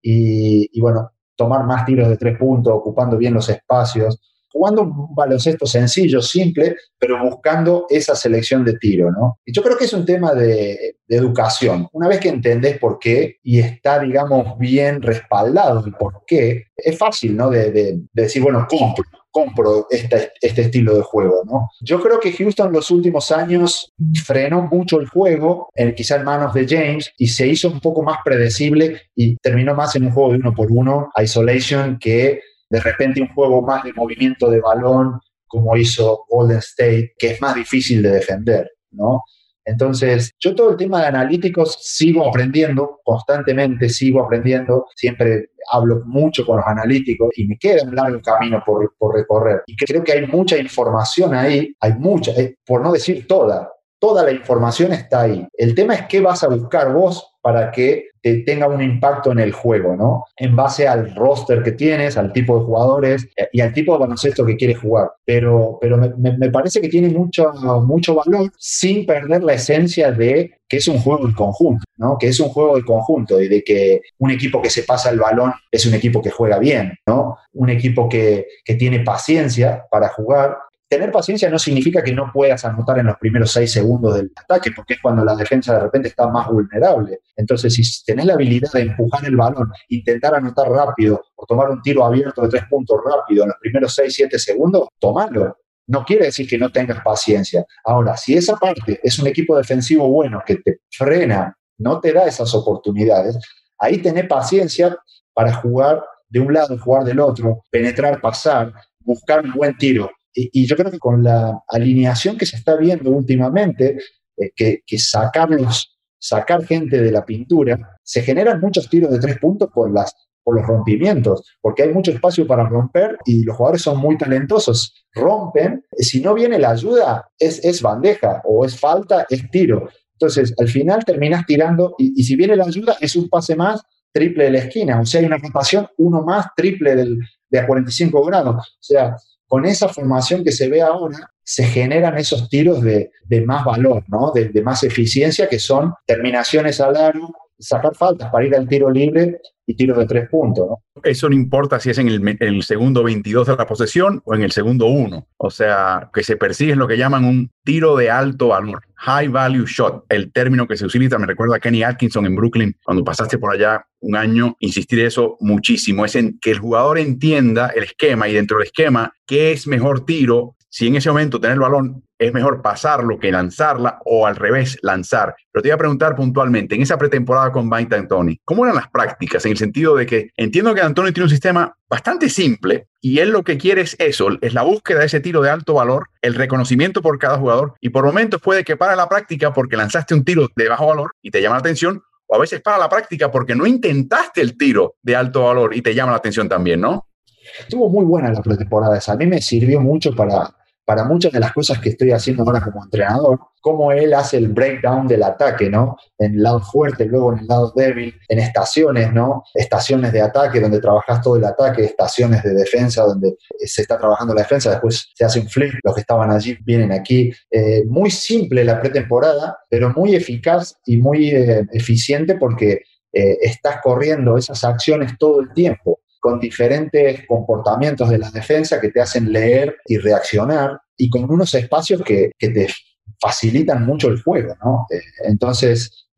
Speaker 2: y, y bueno, tomar más tiros de tres puntos, ocupando bien los espacios, jugando un baloncesto sencillo, simple, pero buscando esa selección de tiro, ¿no? Y yo creo que es un tema de, de educación. Una vez que entendés por qué y está, digamos, bien respaldado el por qué, es fácil, ¿no? De, de, de decir, bueno, compro, compro este, este estilo de juego, ¿no? Yo creo que Houston en los últimos años frenó mucho el juego, en, quizá en manos de James, y se hizo un poco más predecible y terminó más en un juego de uno por uno, isolation, que de repente un juego más de movimiento de balón, como hizo Golden State, que es más difícil de defender, ¿no? Entonces, yo todo el tema de analíticos sigo aprendiendo, constantemente sigo aprendiendo, siempre hablo mucho con los analíticos y me queda un largo camino por, por recorrer. Y creo que hay mucha información ahí, hay mucha, eh, por no decir toda, toda la información está ahí. El tema es qué vas a buscar vos para que te tenga un impacto en el juego, ¿no? En base al roster que tienes, al tipo de jugadores y al tipo de baloncesto que quieres jugar. Pero, pero me, me parece que tiene mucho, mucho valor sin perder la esencia de que es un juego de conjunto, ¿no? Que es un juego de conjunto y de que un equipo que se pasa el balón es un equipo que juega bien, ¿no? Un equipo que, que tiene paciencia para jugar. Tener paciencia no significa que no puedas anotar en los primeros seis segundos del ataque, porque es cuando la defensa de repente está más vulnerable. Entonces, si tenés la habilidad de empujar el balón, intentar anotar rápido o tomar un tiro abierto de tres puntos rápido en los primeros seis siete segundos, tomalo. No quiere decir que no tengas paciencia. Ahora, si esa parte es un equipo defensivo bueno que te frena, no te da esas oportunidades, ahí tenés paciencia para jugar de un lado, jugar del otro, penetrar, pasar, buscar un buen tiro. Y, y yo creo que con la alineación que se está viendo últimamente, eh, que, que sacarlos, sacar gente de la pintura, se generan muchos tiros de tres puntos por, las, por los rompimientos, porque hay mucho espacio para romper y los jugadores son muy talentosos, rompen, si no viene la ayuda es, es bandeja, o es falta, es tiro. Entonces, al final terminás tirando y, y si viene la ayuda es un pase más, triple de la esquina, o sea, hay una rotación, uno más, triple del, de a cuarenta y cinco grados, o sea, con esa formación que se ve ahora, se generan esos tiros de, de más valor, ¿no? De, de más eficiencia, que son terminaciones al aro, sacar faltas para ir al tiro libre y tiros de tres puntos, ¿no?
Speaker 1: Eso no importa si es en el, el segundo veintidós de la posesión o en el segundo uno. O sea, que se persigue lo que llaman un tiro de alto valor, high value shot, el término que se utiliza. Me recuerda a Kenny Atkinson en Brooklyn, cuando pasaste por allá un año, insistir eso muchísimo, es en que el jugador entienda el esquema y dentro del esquema qué es mejor tiro. Si en ese momento tener el balón es mejor pasarlo que lanzarla o al revés, lanzar. Pero te iba a preguntar puntualmente, en esa pretemporada con Mike D'Antoni, ¿cómo eran las prácticas? En el sentido de que entiendo que D'Antoni tiene un sistema bastante simple y él lo que quiere es eso, es la búsqueda de ese tiro de alto valor, el reconocimiento por cada jugador y por momentos puede que para la práctica porque lanzaste un tiro de bajo valor y te llama la atención, o a veces para la práctica porque no intentaste el tiro de alto valor y te llama la atención también, ¿no?
Speaker 2: Estuvo muy buena la pretemporada esa. A mí me sirvió mucho para, para muchas de las cosas que estoy haciendo ahora como entrenador, cómo él hace el breakdown del ataque, ¿no? En el lado fuerte, luego en el lado débil, en estaciones, ¿no? Estaciones de ataque donde trabajas todo el ataque, estaciones de defensa donde se está trabajando la defensa, después se hace un flip, los que estaban allí vienen aquí. Eh, muy simple la pretemporada, pero muy eficaz y muy eh, eficiente porque eh, estás corriendo esas acciones todo el tiempo, con diferentes comportamientos de la defensa que te hacen leer y reaccionar, y con unos espacios que, que te facilitan mucho el juego, ¿no? Eh, entonces,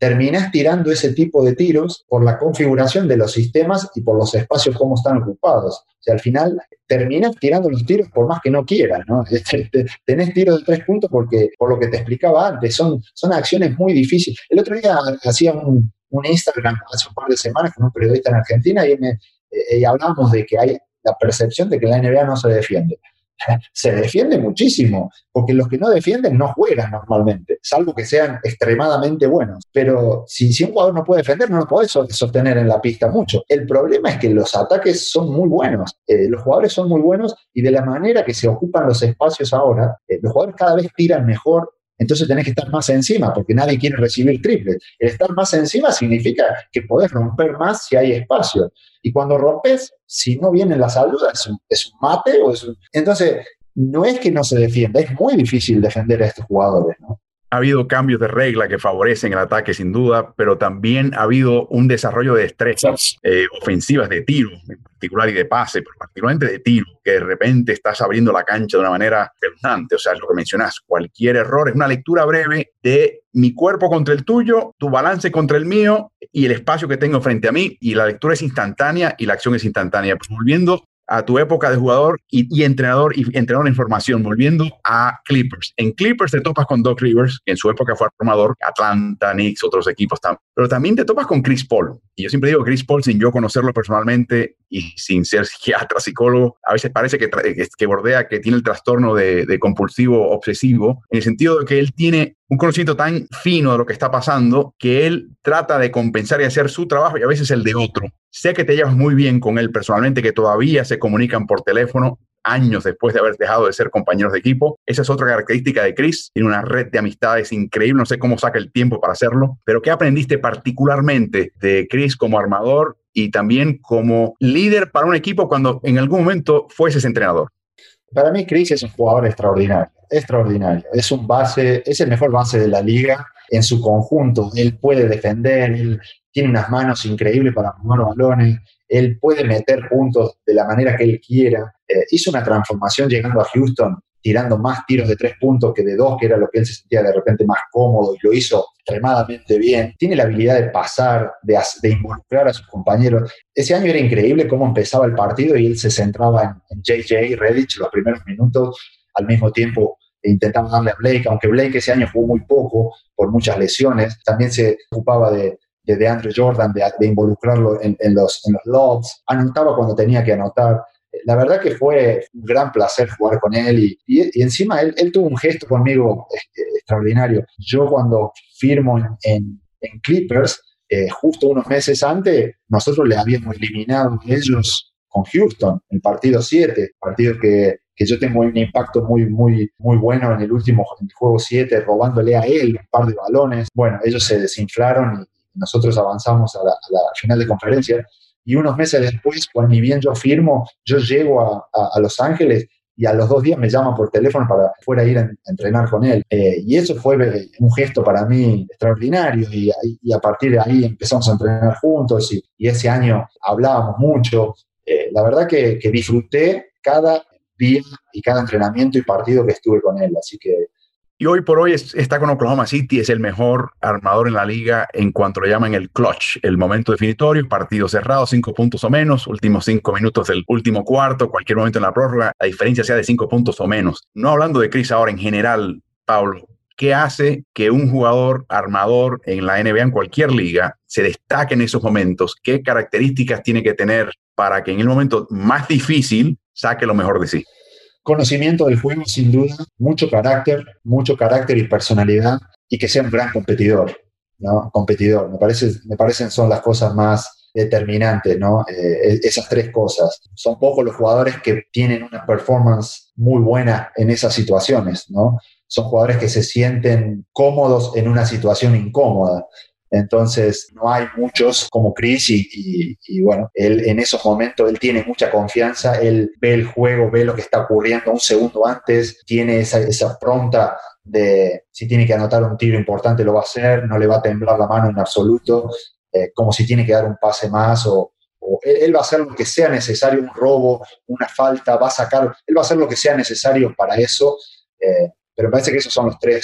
Speaker 2: terminás tirando ese tipo de tiros por la configuración de los sistemas y por los espacios como están ocupados. O sea, al final terminás tirando los tiros por más que no quieras, ¿no? Tenés tiros de tres puntos porque, por lo que te explicaba antes, son, son acciones muy difíciles. El otro día hacía un, un Instagram hace un par de semanas con un periodista en Argentina y, me, eh, y hablábamos de que hay la percepción de que la N B A no se defiende. Se defiende muchísimo, porque los que no defienden no juegan normalmente, salvo que sean extremadamente buenos. Pero si, si un jugador no puede defender, no lo podés sostener en la pista mucho. El problema es que los ataques son muy buenos, eh, los jugadores son muy buenos y de la manera que se ocupan los espacios ahora, eh, los jugadores cada vez tiran mejor. Entonces tenés que estar más encima, porque nadie quiere recibir triples. El estar más encima significa que podés romper más si hay espacio. Y cuando rompes, si no vienen las ayudas, es un, es un mate o es un... Entonces, no es que no se defienda, es muy difícil defender a estos jugadores, ¿no?
Speaker 1: Ha habido cambios de regla que favorecen el ataque sin duda, pero también ha habido un desarrollo de destrezas eh, ofensivas de tiro, en particular, y de pase, pero particularmente de tiro, que de repente estás abriendo la cancha de una manera espeluznante. O sea, es lo que mencionás, cualquier error es una lectura breve de mi cuerpo contra el tuyo, tu balance contra el mío y el espacio que tengo frente a mí, y la lectura es instantánea y la acción es instantánea. Pues volviendo a tu época de jugador y, y entrenador y entrenador en formación, volviendo a Clippers. En Clippers te topas con Doc Rivers, que en su época fue armador, Atlanta, Knicks, otros equipos también. Pero también te topas con Chris Paul. Y yo siempre digo Chris Paul, sin yo conocerlo personalmente y sin ser psiquiatra, psicólogo, a veces parece que, que bordea, que tiene el trastorno de, de compulsivo obsesivo, en el sentido de que él tiene un conocimiento tan fino de lo que está pasando que él trata de compensar y hacer su trabajo y a veces el de otro. Sé que te llevas muy bien con él personalmente, que todavía se comunican por teléfono años después de haber dejado de ser compañeros de equipo. Esa es otra característica de Chris. Tiene una red de amistades increíble. No sé cómo saca el tiempo para hacerlo, pero ¿qué aprendiste particularmente de Chris como armador y también como líder para un equipo cuando en algún momento fueses entrenador?
Speaker 2: Para mí, Chris es un jugador extraordinario, extraordinario. Es un base, es el mejor base de la liga en su conjunto. Él puede defender, él tiene unas manos increíbles para jugar balones, él puede meter puntos de la manera que él quiera. Eh, hizo una transformación llegando a Houston, tirando más tiros de tres puntos que de dos, que era lo que él se sentía de repente más cómodo, y lo hizo extremadamente bien. Tiene la habilidad de pasar, de, de involucrar a sus compañeros. Ese año era increíble cómo empezaba el partido y él se centraba en, en J J Redick los primeros minutos, al mismo tiempo intentaba darle a Blake, aunque Blake ese año jugó muy poco por muchas lesiones. También se ocupaba de de, de Andre Jordan, de, de involucrarlo en, en, los, en los lobs, anotaba cuando tenía que anotar. La verdad que fue un gran placer jugar con él y, y, y encima él, él tuvo un gesto conmigo este, extraordinario. Yo cuando firmo en, en, en Clippers, eh, justo unos meses antes, nosotros le habíamos eliminado a ellos con Houston, el partido siete, partido que, que yo tengo un impacto muy, muy, muy bueno en el último en el juego siete, robándole a él un par de balones. Bueno, ellos se desinflaron y nosotros avanzamos a la, a la final de conferencia. Y unos meses después, cuando ni bien yo firmo, yo llego a, a, a Los Ángeles y a los dos días me llaman por teléfono para fuera ir a, a entrenar con él. Eh, y eso fue un gesto para mí extraordinario y, y a partir de ahí empezamos a entrenar juntos y, y ese año hablábamos mucho. Eh, la verdad que, que disfruté cada día y cada entrenamiento y partido que estuve con él, así que
Speaker 1: y hoy por hoy es, está con Oklahoma City, es el mejor armador en la liga en cuanto lo llaman el clutch, el momento definitorio, partido cerrado, cinco puntos o menos, últimos cinco minutos del último cuarto, cualquier momento en la prórroga, la diferencia sea de cinco puntos o menos. No hablando de Chris ahora en general, Pablo, ¿qué hace que un jugador armador en la N B A, en cualquier liga, se destaque en esos momentos? ¿Qué características tiene que tener para que en el momento más difícil saque lo mejor de sí?
Speaker 2: Conocimiento del juego, sin duda, mucho carácter, mucho carácter y personalidad, y que sea un gran competidor, ¿no? Competidor, me parece, me parecen son las cosas más determinantes, ¿no? Eh, esas tres cosas. Son pocos los jugadores que tienen una performance muy buena en esas situaciones, ¿no? Son jugadores que se sienten cómodos en una situación incómoda. Entonces, no hay muchos como Chris y, y, y bueno, él en esos momentos él tiene mucha confianza, él ve el juego, ve lo que está ocurriendo un segundo antes, tiene esa, esa pronta de si tiene que anotar un tiro importante lo va a hacer, no le va a temblar la mano en absoluto, eh, como si tiene que dar un pase más o, o él, él va a hacer lo que sea necesario, un robo, una falta, va a sacar, él va a hacer lo que sea necesario para eso, eh, pero me parece que esos son los tres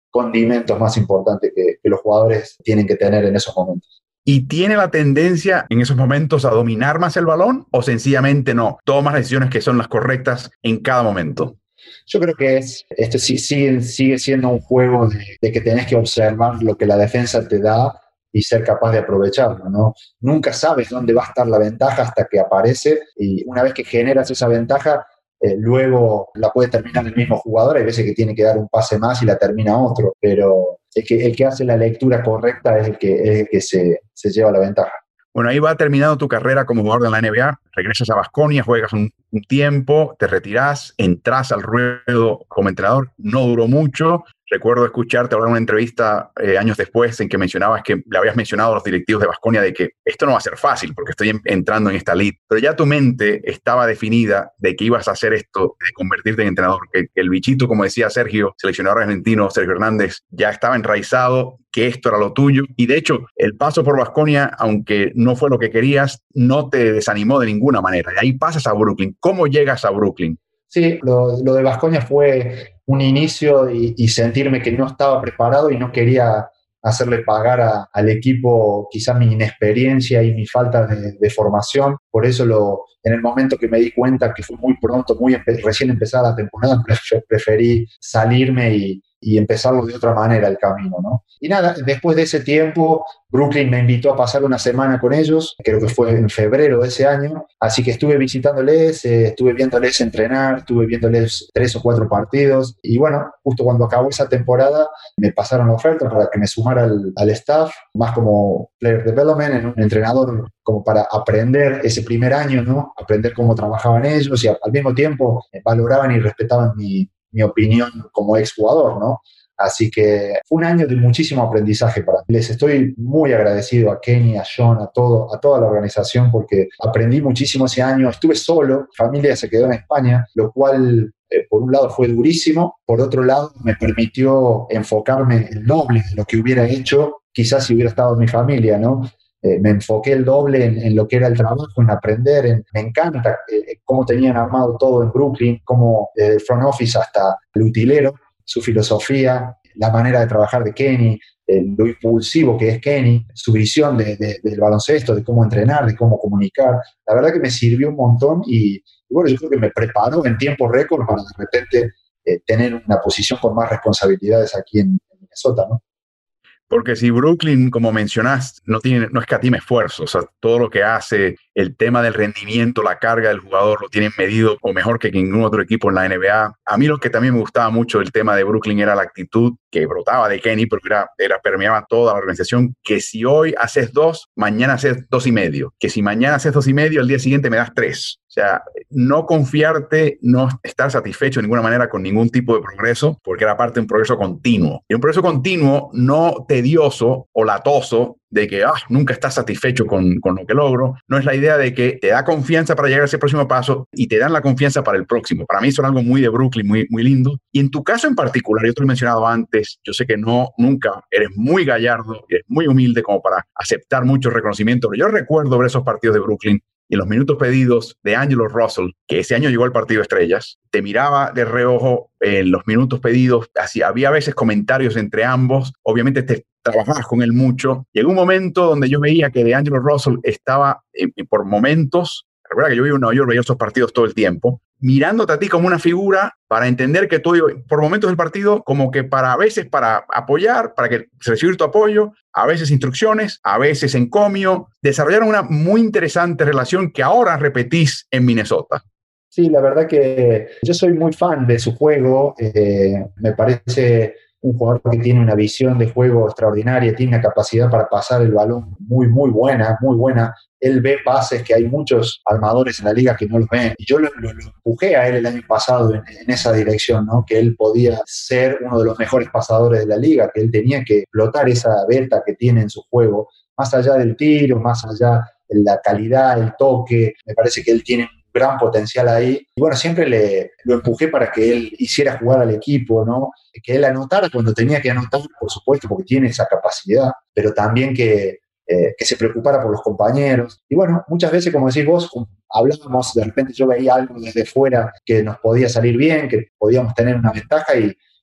Speaker 2: condimentos más importantes que, que los jugadores tienen que tener en esos momentos.
Speaker 1: ¿Y tiene la tendencia en esos momentos a dominar más el balón o sencillamente no? Toma decisiones que son las correctas en cada momento.
Speaker 2: Yo creo que es, esto sí, sigue, sigue siendo un juego de, de que tenés que observar lo que la defensa te da y ser capaz de aprovecharlo, ¿no? Nunca sabes dónde va a estar la ventaja hasta que aparece, y una vez que generas esa ventaja, eh, luego la puede terminar el mismo jugador. Hay veces que tiene que dar un pase más y la termina otro, pero el que, el que hace la lectura correcta es el que, es el que se, se lleva la ventaja.
Speaker 1: Bueno, ahí va terminando tu carrera como jugador de la N B A, regresas a Baskonia, juegas un, un tiempo, te retirás, entras al ruedo como entrenador, no duró mucho. Recuerdo escucharte hablar en una entrevista eh, años después en que mencionabas que le habías mencionado a los directivos de Baskonia de que esto no va a ser fácil porque estoy en, entrando en esta league, pero ya tu mente estaba definida de que ibas a hacer esto, de convertirte en entrenador, que, que el bichito, como decía Sergio, seleccionador argentino Sergio Hernández, ya estaba enraizado, que esto era lo tuyo. Y de hecho, el paso por Baskonia, aunque no fue lo que querías, no te desanimó de ninguna manera. De ahí pasas a Brooklyn. ¿Cómo llegas a Brooklyn?
Speaker 2: Sí, lo, lo de Baskonia fue un inicio y, y sentirme que no estaba preparado y no quería hacerle pagar a, al equipo quizá mi inexperiencia y mi falta de, de formación. Por eso lo, en el momento que me di cuenta que fue muy pronto, muy empe- recién empezada la temporada, preferí salirme y, y empezarlo de otra manera el camino, ¿no? Y nada, después de ese tiempo, Brooklyn me invitó a pasar una semana con ellos, creo que fue en febrero de ese año, así que estuve visitándoles, eh, estuve viéndoles entrenar, estuve viéndoles tres o cuatro partidos, y bueno, justo cuando acabó esa temporada, me pasaron la oferta para que me sumara al, al staff, más como player development, en un entrenador como para aprender ese primer año, ¿no? Aprender cómo trabajaban ellos y al, al mismo tiempo eh, valoraban y respetaban mi, mi opinión como exjugador, ¿no? Así que fue un año de muchísimo aprendizaje para mí. Les estoy muy agradecido a Kenny, a John, a, todo, a toda la organización porque aprendí muchísimo ese año. Estuve solo, mi familia se quedó en España, lo cual eh, por un lado fue durísimo, por otro lado me permitió enfocarme el doble de lo que hubiera hecho quizás si hubiera estado en mi familia, ¿no? Eh, me enfoqué el doble en, en lo que era el trabajo, en aprender, en, me encanta eh, cómo tenían armado todo en Brooklyn, cómo desde el front office hasta el utilero, su filosofía, la manera de trabajar de Kenny, eh, lo impulsivo que es Kenny, su visión de, de, del baloncesto, de cómo entrenar, de cómo comunicar. La verdad que me sirvió un montón y, y bueno, yo creo que me preparó en tiempo récord para de repente eh, tener una posición con más responsabilidades aquí en, en Minnesota, ¿no?
Speaker 1: Porque si Brooklyn, como mencionaste, no, tiene, no escatima esfuerzo, o sea, todo lo que hace, el tema del rendimiento, la carga del jugador, lo tienen medido o mejor que ningún otro equipo en la N B A. A mí lo que también me gustaba mucho del tema de Brooklyn era la actitud que brotaba de Kenny, porque era, era permeaba toda la organización, que si hoy haces dos, mañana haces dos y medio, que si mañana haces dos y medio, al día siguiente me das tres. O sea, no confiarte, no estar satisfecho de ninguna manera con ningún tipo de progreso, porque era parte de un progreso continuo. Y un progreso continuo no tedioso o latoso, de que ah, nunca estás satisfecho con, con lo que logro. No es la idea de que te da confianza para llegar a ese próximo paso y te dan la confianza para el próximo. Para mí eso es algo muy de Brooklyn, muy, muy lindo. Y en tu caso en particular, yo te lo he mencionado antes, yo sé que no, nunca, eres muy gallardo, eres muy humilde como para aceptar mucho reconocimiento, pero yo recuerdo ver esos partidos de Brooklyn y en los minutos pedidos de Angelo Russell, que ese año llegó al partido de estrellas, te miraba de reojo en los minutos pedidos, así, había a veces comentarios entre ambos, obviamente te trabajabas con él mucho. Llegó un momento donde yo veía que de Angelo Russell estaba eh, por momentos, recuerda que yo vivo en Nueva York, veía esos partidos todo el tiempo, mirándote a ti como una figura para entender que tú, por momentos del partido, como que para a veces para apoyar, para que recibir tu apoyo, a veces instrucciones, a veces encomio, desarrollaron una muy interesante relación que ahora repetís en Minnesota.
Speaker 2: Sí, la verdad que yo soy muy fan de su juego, eh, me parece un jugador que tiene una visión de juego extraordinaria, tiene una capacidad para pasar el balón muy, muy buena, muy buena. Él ve pases que hay muchos armadores en la liga que no los ven. Y yo lo, lo, lo empujé a él el año pasado en, en esa dirección, ¿no? Que él podía ser uno de los mejores pasadores de la liga, que él tenía que explotar esa beta que tiene en su juego, más allá del tiro, más allá de la calidad, el toque. Me parece que él tiene gran potencial ahí. Y bueno, siempre le, lo empujé para que él hiciera jugar al equipo, ¿no? Que él anotara cuando tenía que anotar, por supuesto, porque tiene esa capacidad, pero también que, eh, que se preocupara por los compañeros. Y bueno, muchas veces, como decís vos, hablábamos, de repente yo veía algo desde fuera que nos podía salir bien, que podíamos tener una ventaja y,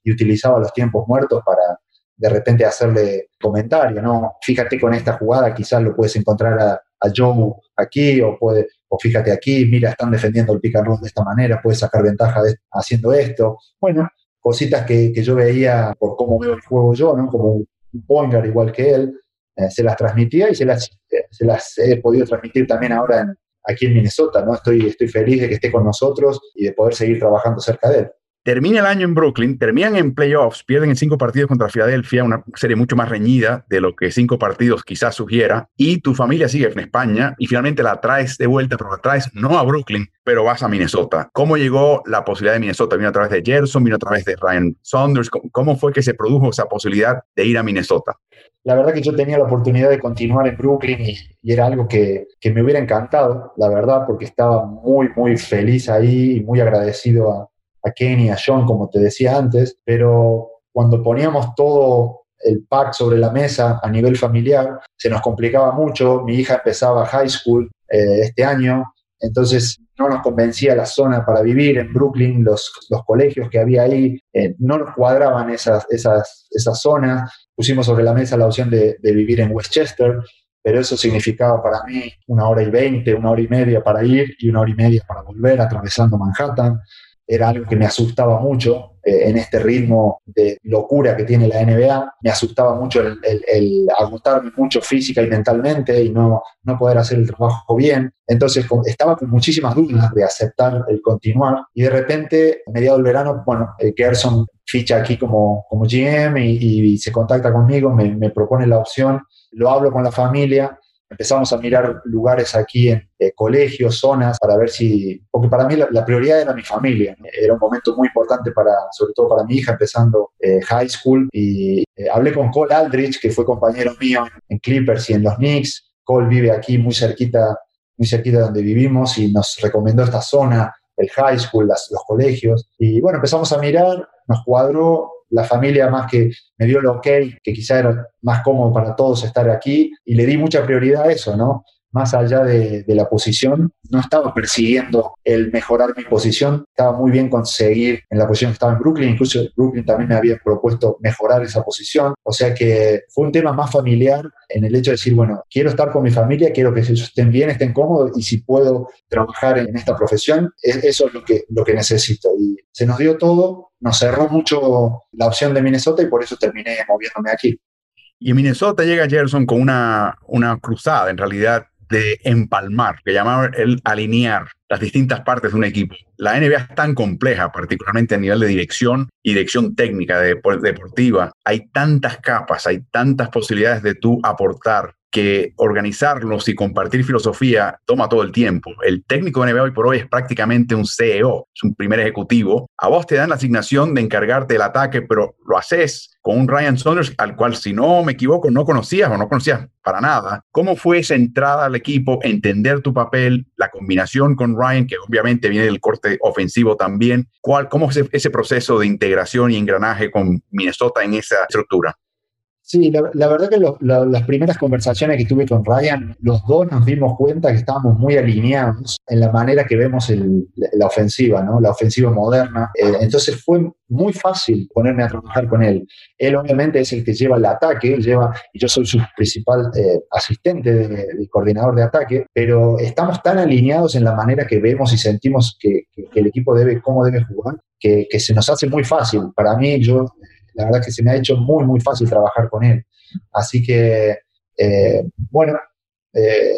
Speaker 2: y utilizaba los tiempos muertos para de repente hacerle comentario, ¿no? Fíjate con esta jugada, quizás lo puedes encontrar a, a Joe aquí, o, puede, o fíjate aquí, mira, están defendiendo el pick and roll de esta manera, puedes sacar ventaja de, haciendo esto. Bueno, cositas que, que yo veía por cómo veo el juego yo, ¿no? Como un point guard igual que él, eh, se las transmitía y se las, eh, se las he podido transmitir también ahora en, aquí en Minnesota, ¿no? Estoy, estoy feliz de que esté con nosotros y de poder seguir trabajando cerca de él.
Speaker 1: Termina el año en Brooklyn, terminan en playoffs, pierden en cinco partidos contra Filadelfia, una serie mucho más reñida de lo que cinco partidos quizás sugiera, y tu familia sigue en España y finalmente la traes de vuelta, pero la traes no a Brooklyn, pero vas a Minnesota. ¿Cómo llegó la posibilidad de Minnesota? ¿Vino a través de Gerson? ¿Vino a través de Ryan Saunders? ¿Cómo fue que se produjo esa posibilidad de ir a Minnesota?
Speaker 2: La verdad que yo tenía la oportunidad de continuar en Brooklyn y, y era algo que, que me hubiera encantado, la verdad, porque estaba muy, muy feliz ahí y muy agradecido a a Kenny, a John, como te decía antes, pero cuando poníamos todo el pack sobre la mesa a nivel familiar, se nos complicaba mucho. Mi hija empezaba high school eh, este año, entonces no nos convencía la zona para vivir en Brooklyn, los, los colegios que había ahí, eh, no nos cuadraban esas, esas, esas zonas. Pusimos sobre la mesa la opción de, de vivir en Westchester, pero eso significaba para mí una hora y veinte, una hora y media para ir y una hora y media para volver, atravesando Manhattan. Era algo que me asustaba mucho eh, en este ritmo de locura que tiene la N B A. Me asustaba mucho el, el, el agotarme mucho física y mentalmente y no, no poder hacer el trabajo bien. Entonces con, estaba con muchísimas dudas de aceptar el continuar. Y de repente, a mediados del verano, bueno, eh, Gerson ficha aquí como, como G M y, y se contacta conmigo, me, me propone la opción. Lo hablo con la familia. Empezamos a mirar lugares aquí en eh, colegios, zonas, para ver si... Porque para mí la, la prioridad era mi familia, ¿no? Era un momento muy importante, para, sobre todo para mi hija, empezando eh, high school. Y eh, hablé con Cole Aldrich, que fue compañero mío en Clippers y en los Knicks. Cole vive aquí muy cerquita, muy cerquita de donde vivimos y nos recomendó esta zona, el high school, las, los colegios. Y bueno, empezamos a mirar, nos cuadró. La familia más que me dio el ok, que quizá era más cómodo para todos estar aquí, y le di mucha prioridad a eso, ¿no? Más allá de, de la posición, no estaba persiguiendo el mejorar mi posición, estaba muy bien conseguir en la posición que estaba en Brooklyn, incluso Brooklyn también me había propuesto mejorar esa posición, o sea que fue un tema más familiar en el hecho de decir, bueno, quiero estar con mi familia, quiero que ellos estén bien, estén cómodos, y si puedo trabajar en esta profesión, eso es lo que, lo que necesito. Y se nos dio todo, nos cerró mucho la opción de Minnesota y por eso terminé moviéndome aquí.
Speaker 1: Y en Minnesota llega Gerson con una, una cruzada, en realidad, de empalmar, que llamaba el alinear las distintas partes de un equipo. La N B A es tan compleja, particularmente a nivel de dirección y dirección técnica de, deportiva. Hay tantas capas, hay tantas posibilidades de tú aportar, que organizarlos y compartir filosofía toma todo el tiempo. El técnico de N B A hoy por hoy es prácticamente un C E O, es un primer ejecutivo. A vos te dan la asignación de encargarte del ataque, pero lo haces con un Ryan Saunders al cual, si no me equivoco, no conocías o no conocías para nada. ¿Cómo fue esa entrada al equipo, entender tu papel, la combinación con Ryan, que obviamente viene del corte ofensivo también? ¿Cuál, ¿Cómo es ese proceso de integración y engranaje con Minnesota en esa estructura?
Speaker 2: Sí, la, la verdad que lo, la, las primeras conversaciones que tuve con Ryan, los dos nos dimos cuenta que estábamos muy alineados en la manera que vemos el, la, la ofensiva, ¿no? La ofensiva moderna. Eh, entonces fue muy fácil ponerme a trabajar con él. Él obviamente es el que lleva el ataque, él lleva, y yo soy su principal eh, asistente de, de coordinador de ataque, pero estamos tan alineados en la manera que vemos y sentimos que, que, que el equipo debe, cómo debe jugar, que, que se nos hace muy fácil. Para mí, yo... La verdad es que se me ha hecho muy, muy fácil trabajar con él. Así que, eh, bueno, eh,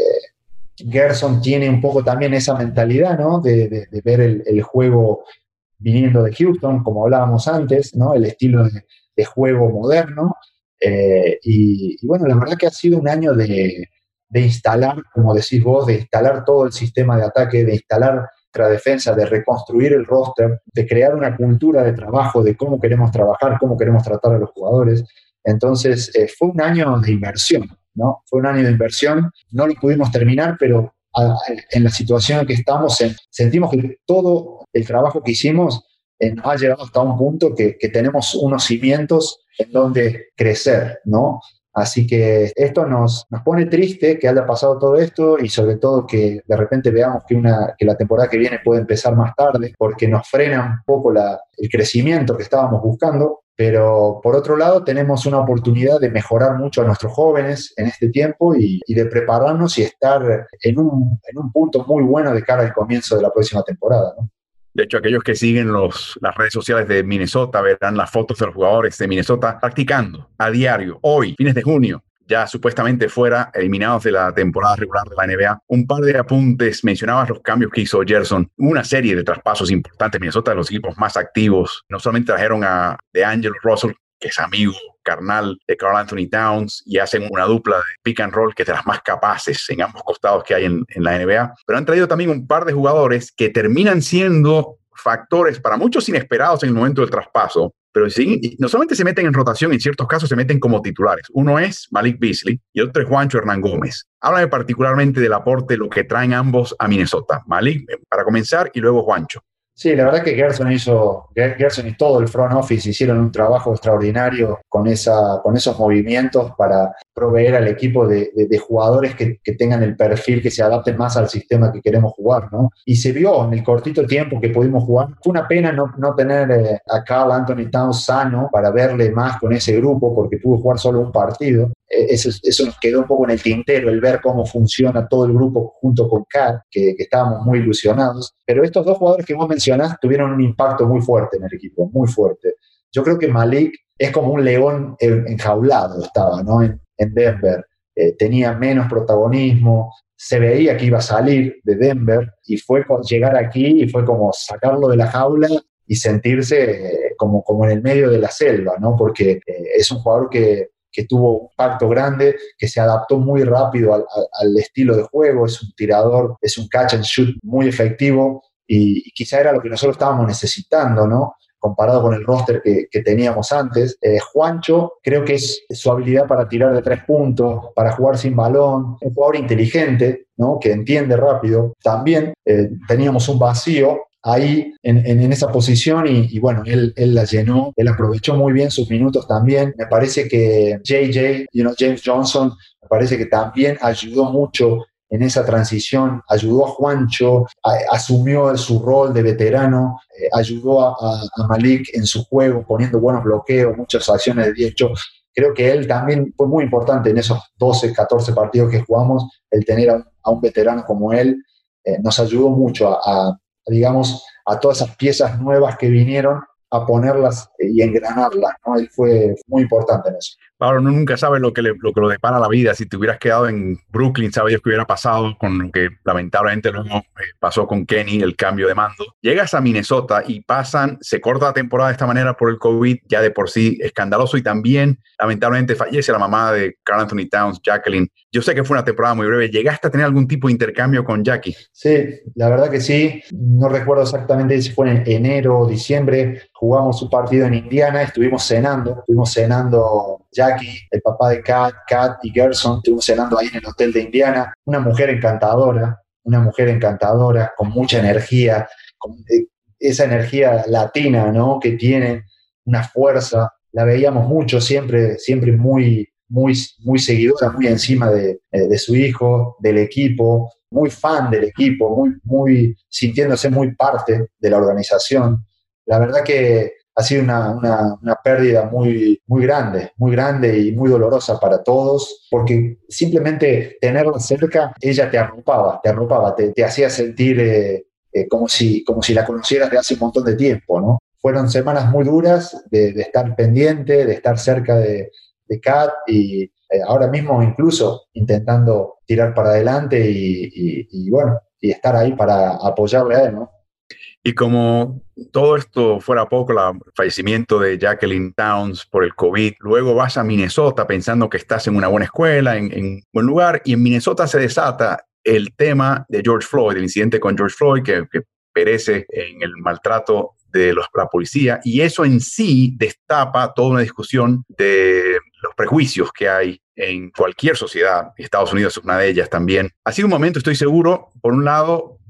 Speaker 2: Gerson tiene un poco también esa mentalidad, ¿no? De, de, de ver el, el juego viniendo de Houston, como hablábamos antes, ¿no? El estilo de, de juego moderno. Eh, y, y, bueno, la verdad que ha sido un año de, de instalar, como decís vos, de instalar todo el sistema de ataque, de instalar defensa, de reconstruir el roster, de crear una cultura de trabajo, de cómo queremos trabajar, cómo queremos tratar a los jugadores. Entonces, eh, fue un año de inversión, ¿no? Fue un año de inversión, no lo pudimos terminar, pero a, en la situación en que estamos, en, sentimos que todo el trabajo que hicimos eh, nos ha llegado hasta un punto que, que tenemos unos cimientos en donde crecer, ¿no? Así que esto nos, nos pone triste que haya pasado todo esto y sobre todo que de repente veamos que, una, que la temporada que viene puede empezar más tarde porque nos frena un poco la, el crecimiento que estábamos buscando. Pero por otro lado tenemos una oportunidad de mejorar mucho a nuestros jóvenes en este tiempo y, y de prepararnos y estar en un, en un punto muy bueno de cara al comienzo de la próxima temporada, ¿no?
Speaker 1: De hecho, aquellos que siguen los, las redes sociales de Minnesota verán las fotos de los jugadores de Minnesota practicando a diario, hoy, fines de junio, ya supuestamente fuera, eliminados de la temporada regular de la N B A. Un par de apuntes, mencionabas los cambios que hizo Gerson, una serie de traspasos importantes. Minnesota, de los equipos más activos, no solamente trajeron a DeAngelo Russell, que es amigo carnal de Karl Anthony Towns, y hacen una dupla de pick and roll que es de las más capaces en ambos costados que hay en, en la N B A, pero han traído también un par de jugadores que terminan siendo factores para muchos inesperados en el momento del traspaso, pero sí, no solamente se meten en rotación, en ciertos casos se meten como titulares. Uno es Malik Beasley y otro es Juancho Hernán Gómez. Háblame particularmente del aporte, lo que traen ambos a Minnesota. Malik, para comenzar, y luego Juancho.
Speaker 2: Sí, la verdad que Gerson hizo, Gerson y todo el front office hicieron un trabajo extraordinario con, esa, con esos movimientos para proveer al equipo de, de, de jugadores que, que tengan el perfil, que se adapten más al sistema que queremos jugar, ¿no? Y se vio en el cortito tiempo que pudimos jugar. Fue una pena no, no tener eh, a Karl Anthony Towns sano para verle más con ese grupo, porque pudo jugar solo un partido. Eh, eso, eso nos quedó un poco en el tintero, el ver cómo funciona todo el grupo junto con Kat, que, que estábamos muy ilusionados. Pero estos dos jugadores que vos mencionás tuvieron un impacto muy fuerte en el equipo, muy fuerte. Yo creo que Malik es como un león enjaulado, estaba, ¿no? En, en Denver. Eh, tenía menos protagonismo, se veía que iba a salir de Denver y fue llegar aquí y fue como sacarlo de la jaula y sentirse eh, como, como en el medio de la selva, ¿no? Porque eh, es un jugador que, que tuvo un impacto grande, que se adaptó muy rápido al, al, al estilo de juego, es un tirador, es un catch and shoot muy efectivo y, y quizá era lo que nosotros estábamos necesitando, ¿no? Comparado con el roster que, que teníamos antes. Eh, Juancho, creo que es su habilidad para tirar de tres puntos, para jugar sin balón, un jugador inteligente, ¿no? Que entiende rápido. También eh, teníamos un vacío ahí en, en, en esa posición y, y bueno, él, él la llenó, él aprovechó muy bien sus minutos también. Me parece que J J, you know, James Johnson, me parece que también ayudó mucho en esa transición, ayudó a Juancho, a, asumió su rol de veterano, eh, ayudó a, a, a Malik en su juego, poniendo buenos bloqueos, muchas acciones de derecho. Creo que él también fue muy importante en esos doce, catorce partidos que jugamos, el tener a, a un veterano como él, eh, nos ayudó mucho a, a, digamos, a todas esas piezas nuevas que vinieron a ponerlas y engranarlas, ¿no? Él fue muy importante en eso.
Speaker 1: Pablo, uno nunca sabe lo que, le, lo que lo depara la vida. Si te hubieras quedado en Brooklyn, sabes Dios qué hubiera pasado con lo que lamentablemente luego eh, pasó con Kenny, el cambio de mando. Llegas a Minnesota y pasan, se corta la temporada de esta manera por el COVID, ya de por sí escandaloso, y también lamentablemente fallece la mamá de Karl Anthony Towns, Jacqueline. Yo sé que fue una temporada muy breve. ¿Llegaste a tener algún tipo de intercambio con Jackie?
Speaker 2: Sí, la verdad que sí. No recuerdo exactamente si fue en enero o diciembre. Jugamos un partido en Indiana, estuvimos cenando, estuvimos cenando Jackie, el papá de Kat, Kat y Gerson, estuvimos cenando ahí en el hotel de Indiana. Una mujer encantadora, una mujer encantadora, con mucha energía, con esa energía latina, ¿no? Que tiene una fuerza. La veíamos mucho, siempre, siempre muy, muy, muy seguidora, muy encima de, de su hijo, del equipo, muy fan del equipo, muy, muy sintiéndose muy parte de la organización. La verdad que ha sido una, una, una pérdida muy, muy grande, muy grande y muy dolorosa para todos, porque simplemente tenerla cerca, ella te arropaba, te arropaba, te, te hacía sentir eh, eh, como, si, como si la conocieras de hace un montón de tiempo, ¿no? Fueron semanas muy duras de, de estar pendiente, de estar cerca de, de Kat y eh, ahora mismo incluso intentando tirar para adelante y, y, y bueno, y estar ahí para apoyarle a él, ¿no?
Speaker 1: Y como todo esto fuera poco, el fallecimiento de Jacqueline Towns por el COVID, luego vas a Minnesota pensando que estás en una buena escuela, en, en un buen lugar, y en Minnesota se desata el tema de George Floyd, el incidente con George Floyd, que, que perece en el maltrato de los, la policía, y eso en sí destapa toda una discusión de los prejuicios que hay en cualquier sociedad. Estados Unidos es una de ellas también. Ha sido un momento, estoy seguro, por un lado,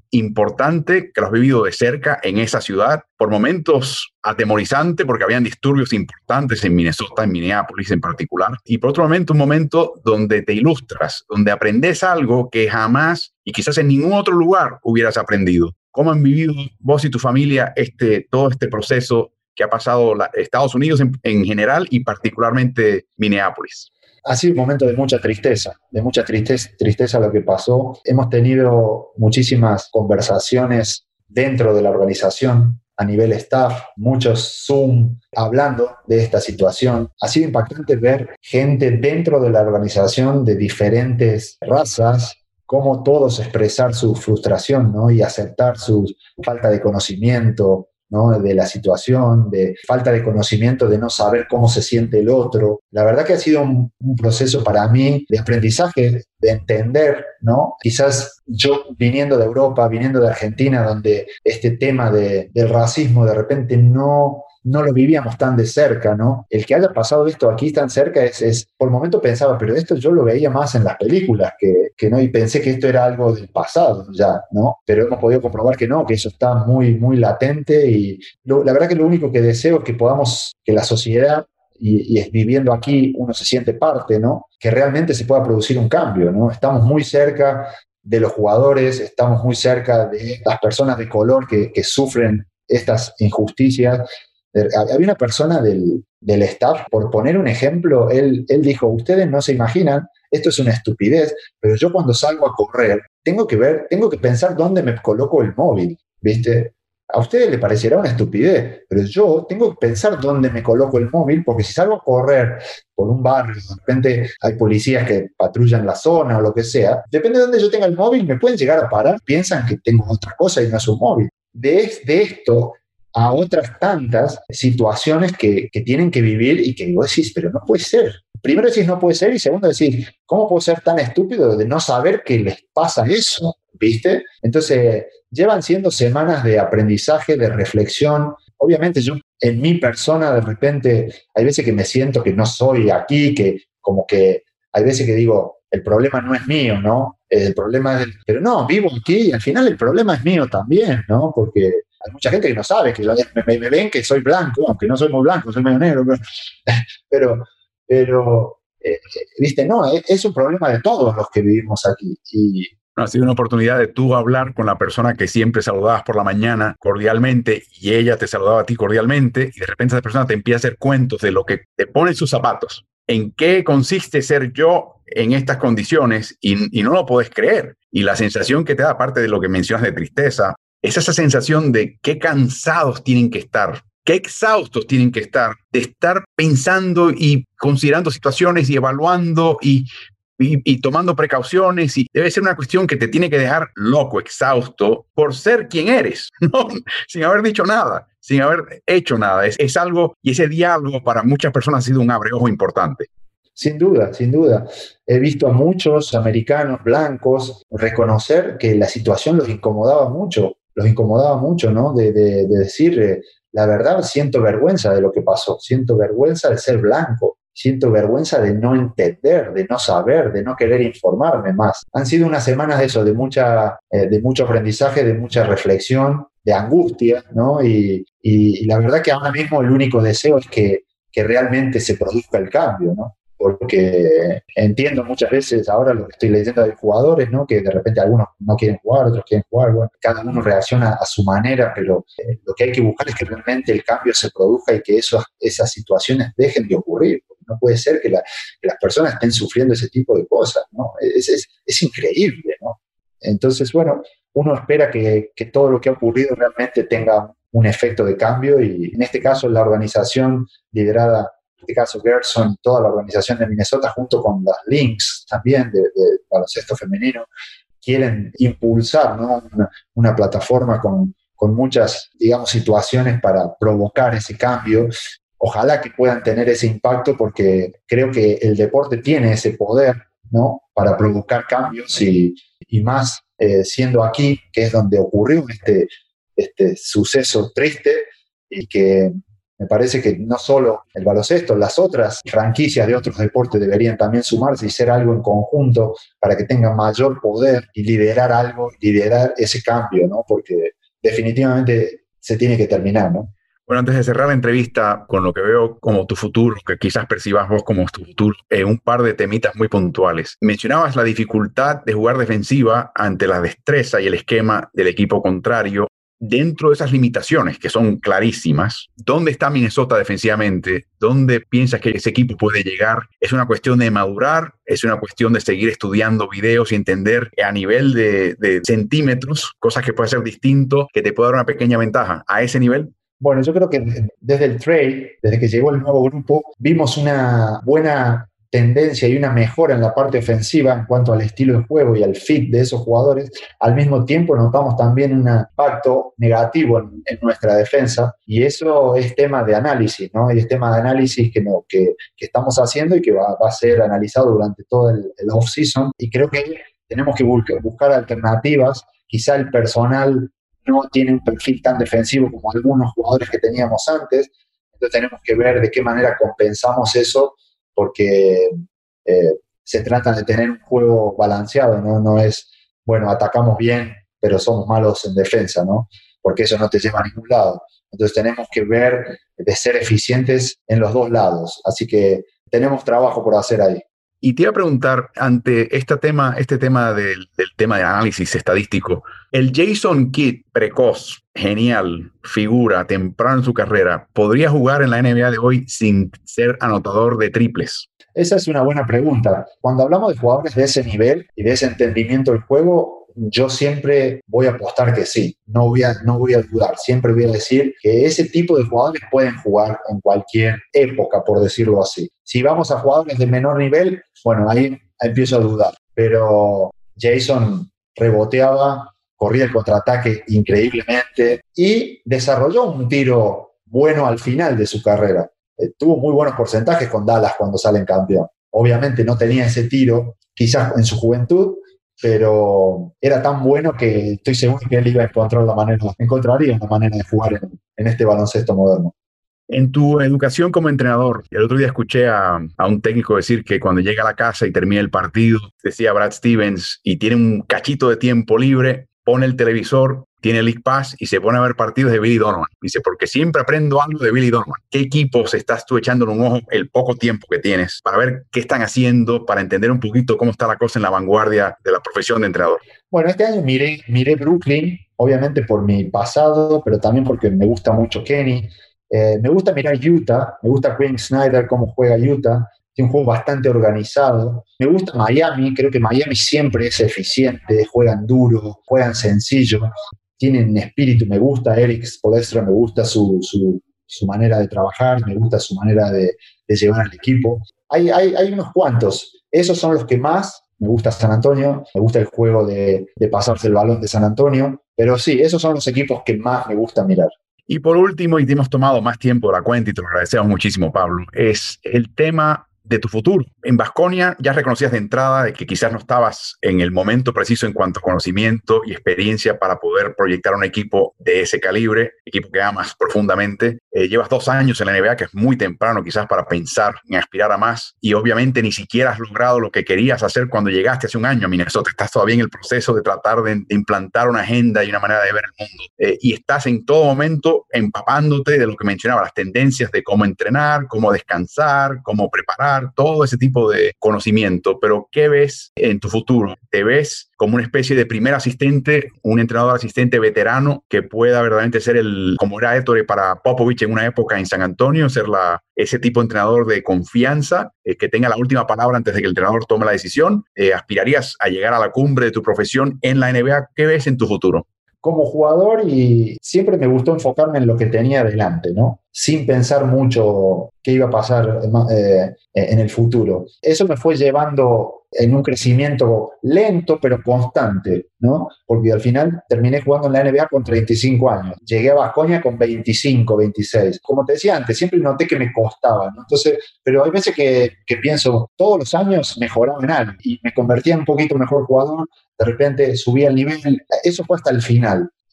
Speaker 1: importante, que lo has vivido de cerca en esa ciudad, por momentos atemorizante porque habían disturbios importantes en Minnesota, en Minneapolis en particular, y por otro momento un momento donde te ilustras, donde aprendes algo que jamás y quizás en ningún otro lugar hubieras aprendido. ¿Cómo han vivido vos y tu familia este, todo este proceso que ha pasado la, Estados Unidos en, en general y particularmente Minneapolis?
Speaker 2: Ha sido un momento de mucha tristeza, de mucha tristeza, tristeza lo que pasó. Hemos tenido muchísimas conversaciones dentro de la organización, a nivel staff, muchos Zoom hablando de esta situación. Ha sido impactante ver gente dentro de la organización de diferentes razas, cómo todos expresar su frustración, ¿no? Y aceptar su falta de conocimiento, ¿no? De la situación, de falta de conocimiento, de no saber cómo se siente el otro. La verdad que ha sido un, un proceso para mí de aprendizaje, de entender, ¿no? Quizás yo viniendo de Europa, viniendo de Argentina, donde este tema de, del racismo de repente no... no lo vivíamos tan de cerca, ¿no? El que haya pasado esto aquí tan cerca es, es por el momento pensaba, pero esto yo lo veía más en las películas, que, que no, y pensé que esto era algo del pasado ya, ¿no? Pero hemos podido comprobar que no, que eso está muy, muy latente, y lo, la verdad que lo único que deseo es que podamos, que la sociedad, y, y viviendo aquí uno se siente parte, ¿no? Que realmente se pueda producir un cambio, ¿no? Estamos muy cerca de los jugadores, estamos muy cerca de las personas de color que, que sufren estas injusticias. Había una persona del, del staff, por poner un ejemplo, él, él dijo, ustedes no se imaginan, esto es una estupidez, pero yo cuando salgo a correr, tengo que ver, tengo que pensar dónde me coloco el móvil, ¿viste? A ustedes les parecerá una estupidez, pero yo tengo que pensar dónde me coloco el móvil, porque si salgo a correr por un barrio, de repente hay policías que patrullan la zona o lo que sea, depende de dónde yo tenga el móvil, me pueden llegar a parar, piensan que tengo otra cosa y no es un móvil. De, de esto a otras tantas situaciones que, que tienen que vivir y que vos decís, pero no puede ser. Primero decís no puede ser, y segundo decís, ¿cómo puedo ser tan estúpido de no saber que les pasa eso? ¿Viste? Entonces, llevan siendo semanas de aprendizaje, de reflexión. Obviamente yo, en mi persona, de repente, hay veces que me siento que no soy aquí, que como que hay veces que digo, el problema no es mío, ¿no? El problema es del... Pero no, vivo aquí y al final el problema es mío también, ¿no? Porque hay mucha gente que no sabe, que me, me, me ven que soy blanco, aunque no soy muy blanco, soy medio negro, pero, pero, pero eh, viste, no, es, es un problema de todos los que vivimos aquí. Y
Speaker 1: ha sido una oportunidad de tú hablar con la persona que siempre saludabas por la mañana cordialmente y ella te saludaba a ti cordialmente, y de repente esa persona te empieza a hacer cuentos de lo que te pone en sus zapatos. ¿En qué consiste ser yo en estas condiciones? Y, y no lo puedes creer. Y la sensación que te da, aparte de lo que mencionas de tristeza, es esa sensación de qué cansados tienen que estar, qué exhaustos tienen que estar de estar pensando y considerando situaciones y evaluando y, y, y tomando precauciones. Y debe ser una cuestión que te tiene que dejar loco, exhausto, por ser quien eres, ¿no? Sin haber dicho nada, sin haber hecho nada. Es, es algo, y ese diálogo para muchas personas ha sido un abreojo importante.
Speaker 2: Sin duda, sin duda. He visto a muchos americanos blancos reconocer que la situación los incomodaba mucho, los incomodaba mucho, ¿no? De, de, de decir, eh, la verdad, siento vergüenza de lo que pasó, siento vergüenza de ser blanco, siento vergüenza de no entender, de no saber, de no querer informarme más. Han sido unas semanas de eso, de, mucha, eh, de mucho aprendizaje, de mucha reflexión, de angustia, ¿no? Y, y, y la verdad que ahora mismo el único deseo es que, que realmente se produzca el cambio, ¿no? Porque entiendo muchas veces ahora lo que estoy leyendo de jugadores, ¿no? Que de repente algunos no quieren jugar, otros quieren jugar, bueno, cada uno reacciona a su manera, pero eh, lo que hay que buscar es que realmente el cambio se produzca y que esos, esas situaciones dejen de ocurrir. No puede ser que, la, que las personas estén sufriendo ese tipo de cosas, ¿no? Es, es, es increíble, ¿no? Entonces, bueno, uno espera que, que todo lo que ha ocurrido realmente tenga un efecto de cambio, y en este caso la organización liderada, en este caso Gerson y toda la organización de Minnesota, junto con las Lynx también de, de baloncesto femenino, quieren impulsar, ¿no? una, una plataforma con, con muchas, digamos, situaciones para provocar ese cambio. Ojalá que puedan tener ese impacto, porque creo que el deporte tiene ese poder, ¿no? Para provocar cambios, y, y más eh, siendo aquí, que es donde ocurrió este, este suceso triste, y que Me parece que no solo el baloncesto, las otras franquicias de otros deportes deberían también sumarse y ser algo en conjunto para que tengan mayor poder y liderar algo, liderar ese cambio, ¿no? Porque definitivamente se tiene que terminar, ¿no?
Speaker 1: Bueno, antes de cerrar la entrevista con lo que veo como tu futuro, que quizás percibas vos como tu futuro, eh, un par de temitas muy puntuales. Mencionabas la dificultad de jugar defensiva ante la destreza y el esquema del equipo contrario. Dentro de esas limitaciones, que son clarísimas, ¿dónde está Minnesota defensivamente? ¿Dónde piensas que ese equipo puede llegar? ¿Es una cuestión de madurar? ¿Es una cuestión de seguir estudiando videos y entender a nivel de, de centímetros, cosas que puede ser distinto, que te puede dar una pequeña ventaja a ese nivel?
Speaker 2: Bueno, yo creo que desde el trade, desde que llegó el nuevo grupo, vimos una buena tendencia y una mejora en la parte ofensiva en cuanto al estilo de juego y al fit de esos jugadores. Al mismo tiempo notamos también un impacto negativo en, en nuestra defensa, y eso es tema de análisis, ¿no? Y es tema de análisis que, no, que, que estamos haciendo y que va, va a ser analizado durante todo el, el off-season, y creo que tenemos que buscar, buscar alternativas. Quizá el personal no tiene un perfil tan defensivo como algunos jugadores que teníamos antes, entonces tenemos que ver de qué manera compensamos eso, porque eh, se trata de tener un juego balanceado, ¿no? No es, bueno, atacamos bien, pero somos malos en defensa, ¿no? Porque eso no te lleva a ningún lado. Entonces tenemos que ver de ser eficientes en los dos lados, así que tenemos trabajo por hacer ahí.
Speaker 1: Y te iba a preguntar, ante este tema, este tema del, del tema de análisis estadístico, el Jason Kidd precoz, genial, figura, temprano en su carrera, ¿podría jugar en la N B A de hoy sin ser anotador de triples?
Speaker 2: Esa es una buena pregunta. Cuando hablamos de jugadores de ese nivel y de ese entendimiento del juego, yo siempre voy a apostar que sí, no voy a, no voy a dudar, siempre voy a decir que ese tipo de jugadores pueden jugar en cualquier época, por decirlo así. Si vamos a jugadores de menor nivel, bueno, ahí empiezo a dudar, pero Jason reboteaba, corría el contraataque increíblemente y desarrolló un tiro bueno al final de su carrera. Eh, tuvo muy buenos porcentajes con Dallas cuando sale en campeón. Obviamente no tenía ese tiro, quizás en su juventud, pero era tan bueno que estoy seguro que él iba a encontrar la manera, encontraría una manera de jugar en, en este baloncesto moderno.
Speaker 1: En tu educación como entrenador, el otro día escuché a, a un técnico decir que cuando llega a la casa y termina el partido, decía Brad Stevens, y tiene un cachito de tiempo libre, pone el televisor, tiene el League Pass y se pone a ver partidos de Billy Donovan. Dice, porque siempre aprendo algo de Billy Donovan. ¿Qué equipos estás tú echándole un ojo el poco tiempo que tienes para ver qué están haciendo, para entender un poquito cómo está la cosa en la vanguardia de la profesión de entrenador?
Speaker 2: Bueno, este año miré, miré Brooklyn, obviamente por mi pasado, pero también porque me gusta mucho Kenny. Eh, me gusta mirar Utah, me gusta Quinn Snyder, cómo juega Utah. Tiene un juego bastante organizado. Me gusta Miami, creo que Miami siempre es eficiente, juegan duro, juegan sencillo, tienen espíritu. Me gusta Eric Spoelstra, me gusta su, su, su manera de trabajar, me gusta su manera de, de llevar al equipo. Hay, hay, hay unos cuantos, esos son los que más. Me gusta San Antonio, me gusta el juego de, de pasarse el balón de San Antonio, pero sí, esos son los equipos que más me gusta mirar.
Speaker 1: Y por último, y te hemos tomado más tiempo de la cuenta y te lo agradecemos muchísimo, Pablo, es el tema de tu futuro. En Baskonia ya reconocías de entrada de que quizás no estabas en el momento preciso en cuanto a conocimiento y experiencia para poder proyectar un equipo de ese calibre, equipo que amas profundamente. Eh, llevas dos años en la N B A, que es muy temprano quizás para pensar en aspirar a más, y obviamente ni siquiera has logrado lo que querías hacer cuando llegaste hace un año a Minnesota. Estás todavía en el proceso de tratar de, de implantar una agenda y una manera de ver el mundo. Eh, y estás en todo momento empapándote de lo que mencionaba, las tendencias de cómo entrenar, cómo descansar, cómo preparar, todo ese tipo de conocimiento. Pero ¿qué ves en tu futuro? ¿Te ves como una especie de primer asistente, un entrenador asistente veterano que pueda verdaderamente ser el, como era Ettore para Popovich en una época en San Antonio, ser la, ese tipo de entrenador de confianza, eh, que tenga la última palabra antes de que el entrenador tome la decisión? Eh, ¿aspirarías a llegar a la cumbre de tu profesión en la N B A? ¿Qué ves en tu futuro?
Speaker 2: Como jugador, y siempre me gustó enfocarme en lo que tenía delante, ¿no? Sin pensar mucho qué iba a pasar eh, en el futuro. Eso me fue llevando en un crecimiento lento pero constante, ¿no? Porque al final terminé jugando en la N B A con treinta y cinco años. Llegué a Baskonia con veinticinco, veintiséis. Como te decía antes, siempre noté que me costaba, ¿no? Entonces, pero hay veces que, que pienso, todos los años mejoraba en algo y me convertía en un poquito mejor jugador, de repente subía el nivel. Eso fue hasta el final.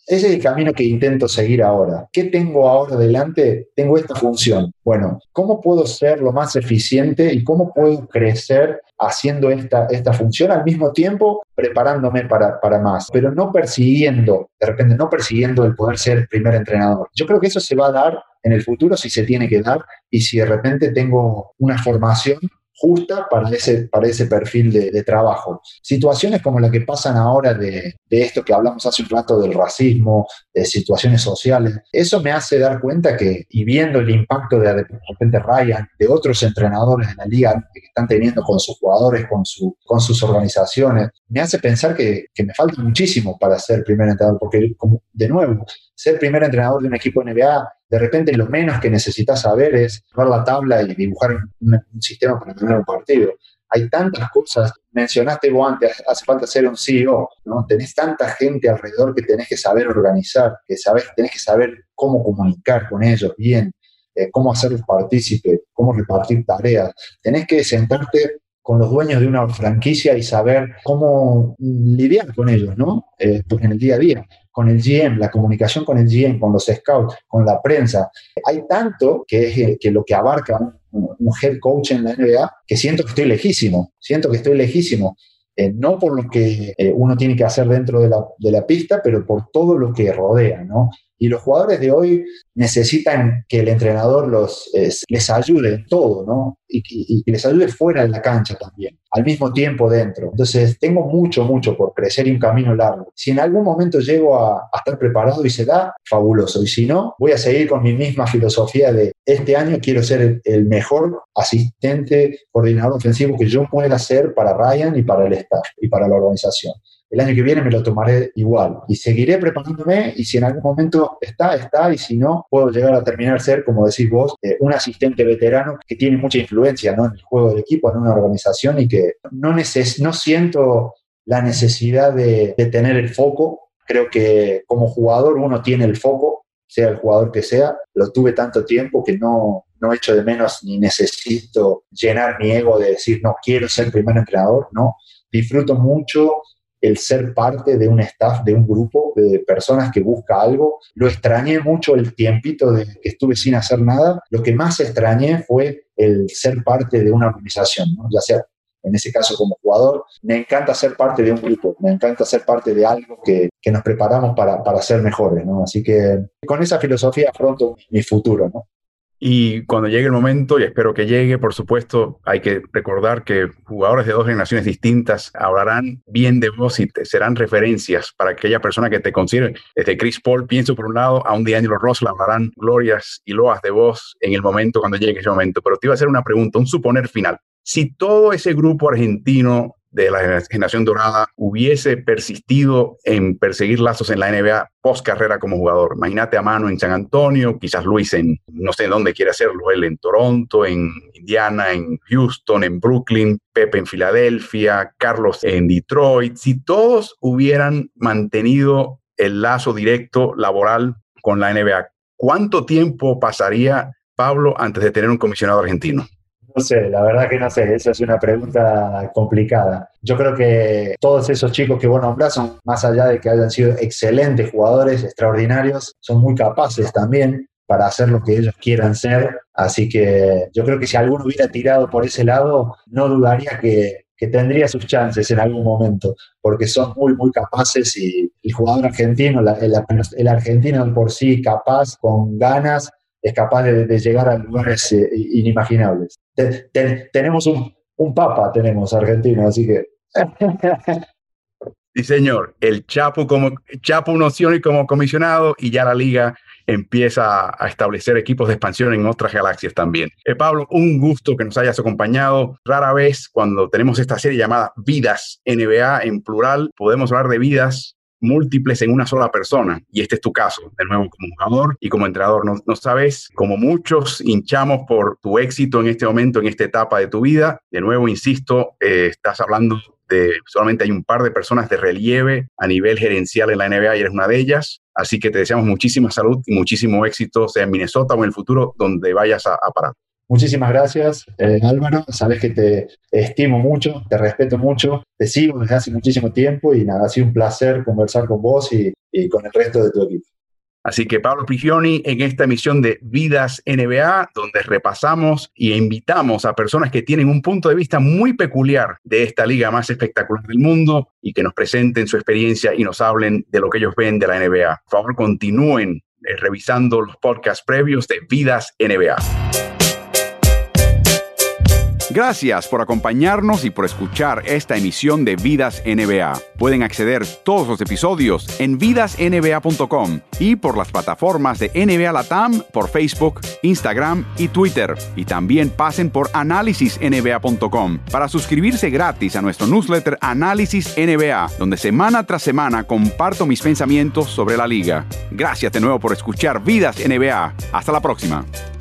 Speaker 2: ese es el camino que intento seguir ahora. ¿Qué tengo ahora delante? Tengo esta función. Bueno, ¿cómo puedo ser lo más eficiente y cómo puedo crecer haciendo esta, esta función al mismo tiempo preparándome para, para más? Pero no persiguiendo, de repente no persiguiendo el poder ser primer entrenador. Yo creo que eso se va a dar en el futuro si se tiene que dar y si de repente tengo una formación justa para ese, para ese perfil de, de trabajo. Situaciones como la que pasan ahora de, de esto que hablamos hace un rato del racismo, de situaciones sociales, eso me hace dar cuenta que, y viendo el impacto de, de repente Ryan, de otros entrenadores de la liga que están teniendo con sus jugadores, con, su, con sus organizaciones, me hace pensar que, que me falta muchísimo para ser primer entrenador, porque como, de nuevo, ser primer entrenador de un equipo N B A, de repente lo menos que necesitas saber es ver la tabla y dibujar un, un sistema para ganar un partido. Hay tantas cosas, mencionaste vos antes, hace falta ser un C E O, ¿no? Tenés tanta gente alrededor que tenés que saber organizar, que sabés, tenés que saber cómo comunicar con ellos bien, eh, cómo hacerlos partícipes, cómo repartir tareas. Tenés que sentarte con los dueños de una franquicia y saber cómo lidiar con ellos, ¿no? Eh, en el día a día, con el G M, la comunicación con el G M, con los scouts, con la prensa. Hay tanto que es que lo que abarca un, un head coach en la N B A que siento que estoy lejísimo, siento que estoy lejísimo. Eh, no por lo que eh, uno tiene que hacer dentro de la, de la pista, pero por todo lo que rodea, ¿no? Y los jugadores de hoy necesitan que el entrenador los, eh, les ayude en todo, ¿no? Y, y, y que les ayude fuera de la cancha también, al mismo tiempo dentro. Entonces, tengo mucho, mucho por crecer y un camino largo. Si en algún momento llego a, a estar preparado y se da, fabuloso. Y si no, voy a seguir con mi misma filosofía de este año quiero ser el, el mejor asistente, coordinador ofensivo que yo pueda ser para Ryan y para el staff y para la organización. El año que viene me lo tomaré igual y seguiré preparándome y si en algún momento está, está y si no, puedo llegar a terminar ser, como decís vos, eh, un asistente veterano que tiene mucha influencia, ¿no? En el juego del equipo, en una organización y que no, neces- no siento la necesidad de, de tener el foco. Creo que como jugador uno tiene el foco, sea el jugador que sea. Lo tuve tanto tiempo que no, no echo de menos ni necesito llenar mi ego de decir no quiero ser primer entrenador, no. Disfruto mucho el ser parte de un staff, de un grupo de personas que busca algo. Lo extrañé mucho el tiempito de que estuve sin hacer nada. Lo que más extrañé fue el ser parte de una organización, ¿no? Ya sea, en ese caso, como jugador. Me encanta ser parte de un grupo, me encanta ser parte de algo que, que nos preparamos para, para ser mejores, ¿no? Así que con esa filosofía afronto mi futuro, ¿no?
Speaker 1: Y cuando llegue el momento, y espero que llegue, por supuesto, hay que recordar que jugadores de dos generaciones distintas hablarán bien de vos y te serán referencias para aquella persona que te considere. Desde Chris Paul, pienso por un lado, a un D'Angelo Russell hablarán glorias y loas de vos en el momento, cuando llegue ese momento. Pero te iba a hacer una pregunta, un suponer final. Si todo ese grupo argentino de la generación dorada hubiese persistido en perseguir lazos en la N B A post carrera como jugador. Imagínate a Manu en San Antonio, quizás Luis en no sé dónde quiere hacerlo, él en Toronto, en Indiana, en Houston, en Brooklyn, Pepe en Filadelfia, Carlos en Detroit. Si todos hubieran mantenido el lazo directo laboral con la N B A, ¿cuánto tiempo pasaría Pablo antes de tener un comisionado argentino?
Speaker 2: No sé, la verdad que no sé, esa es una pregunta complicada. Yo creo que todos esos chicos que vos nombrás son, más allá de que hayan sido excelentes jugadores, extraordinarios, son muy capaces también para hacer lo que ellos quieran ser. Así que yo creo que si alguno hubiera tirado por ese lado, no dudaría que, que tendría sus chances en algún momento, porque son muy, muy capaces y el jugador argentino, la, el, el argentino por sí capaz, con ganas, es capaz de, de llegar a lugares eh, inimaginables. Ten, ten, tenemos un, un papa, tenemos argentino, así que...
Speaker 1: Sí, señor. El Chapo como Chapo una opción y como comisionado y ya la liga empieza a establecer equipos de expansión en otras galaxias también. Eh, Pablo, un gusto que nos hayas acompañado. Rara vez cuando tenemos esta serie llamada Vidas N B A en plural, podemos hablar de vidas múltiples en una sola persona, y este es tu caso, de nuevo como jugador y como entrenador. No, no sabes, como muchos hinchamos por tu éxito en este momento, en esta etapa de tu vida. De nuevo, insisto, eh, estás hablando de, solamente hay un par de personas de relieve a nivel gerencial en la N B A y eres una de ellas, así que te deseamos muchísima salud y muchísimo éxito, sea en Minnesota o en el futuro, donde vayas a, a parar.
Speaker 2: Muchísimas gracias, eh, Álvaro. Sabes que te estimo mucho, te respeto mucho, te sigo desde hace muchísimo tiempo y nada, ha sido un placer conversar con vos y, y con el resto de tu equipo.
Speaker 1: Así que Pablo Prigioni en esta emisión de Vidas N B A, donde repasamos e invitamos a personas que tienen un punto de vista muy peculiar de esta liga más espectacular del mundo y que nos presenten su experiencia y nos hablen de lo que ellos ven de la N B A. Por favor, continúen eh, revisando los podcasts previos de Vidas N B A. Gracias por acompañarnos y por escuchar esta emisión de Vidas N B A. Pueden acceder todos los episodios en vidas n b a punto com y por las plataformas de N B A Latam por Facebook, Instagram y Twitter. Y también pasen por análisis n b a punto com para suscribirse gratis a nuestro newsletter Análisis N B A, donde semana tras semana comparto mis pensamientos sobre la liga. Gracias de nuevo por escuchar Vidas N B A. Hasta la próxima.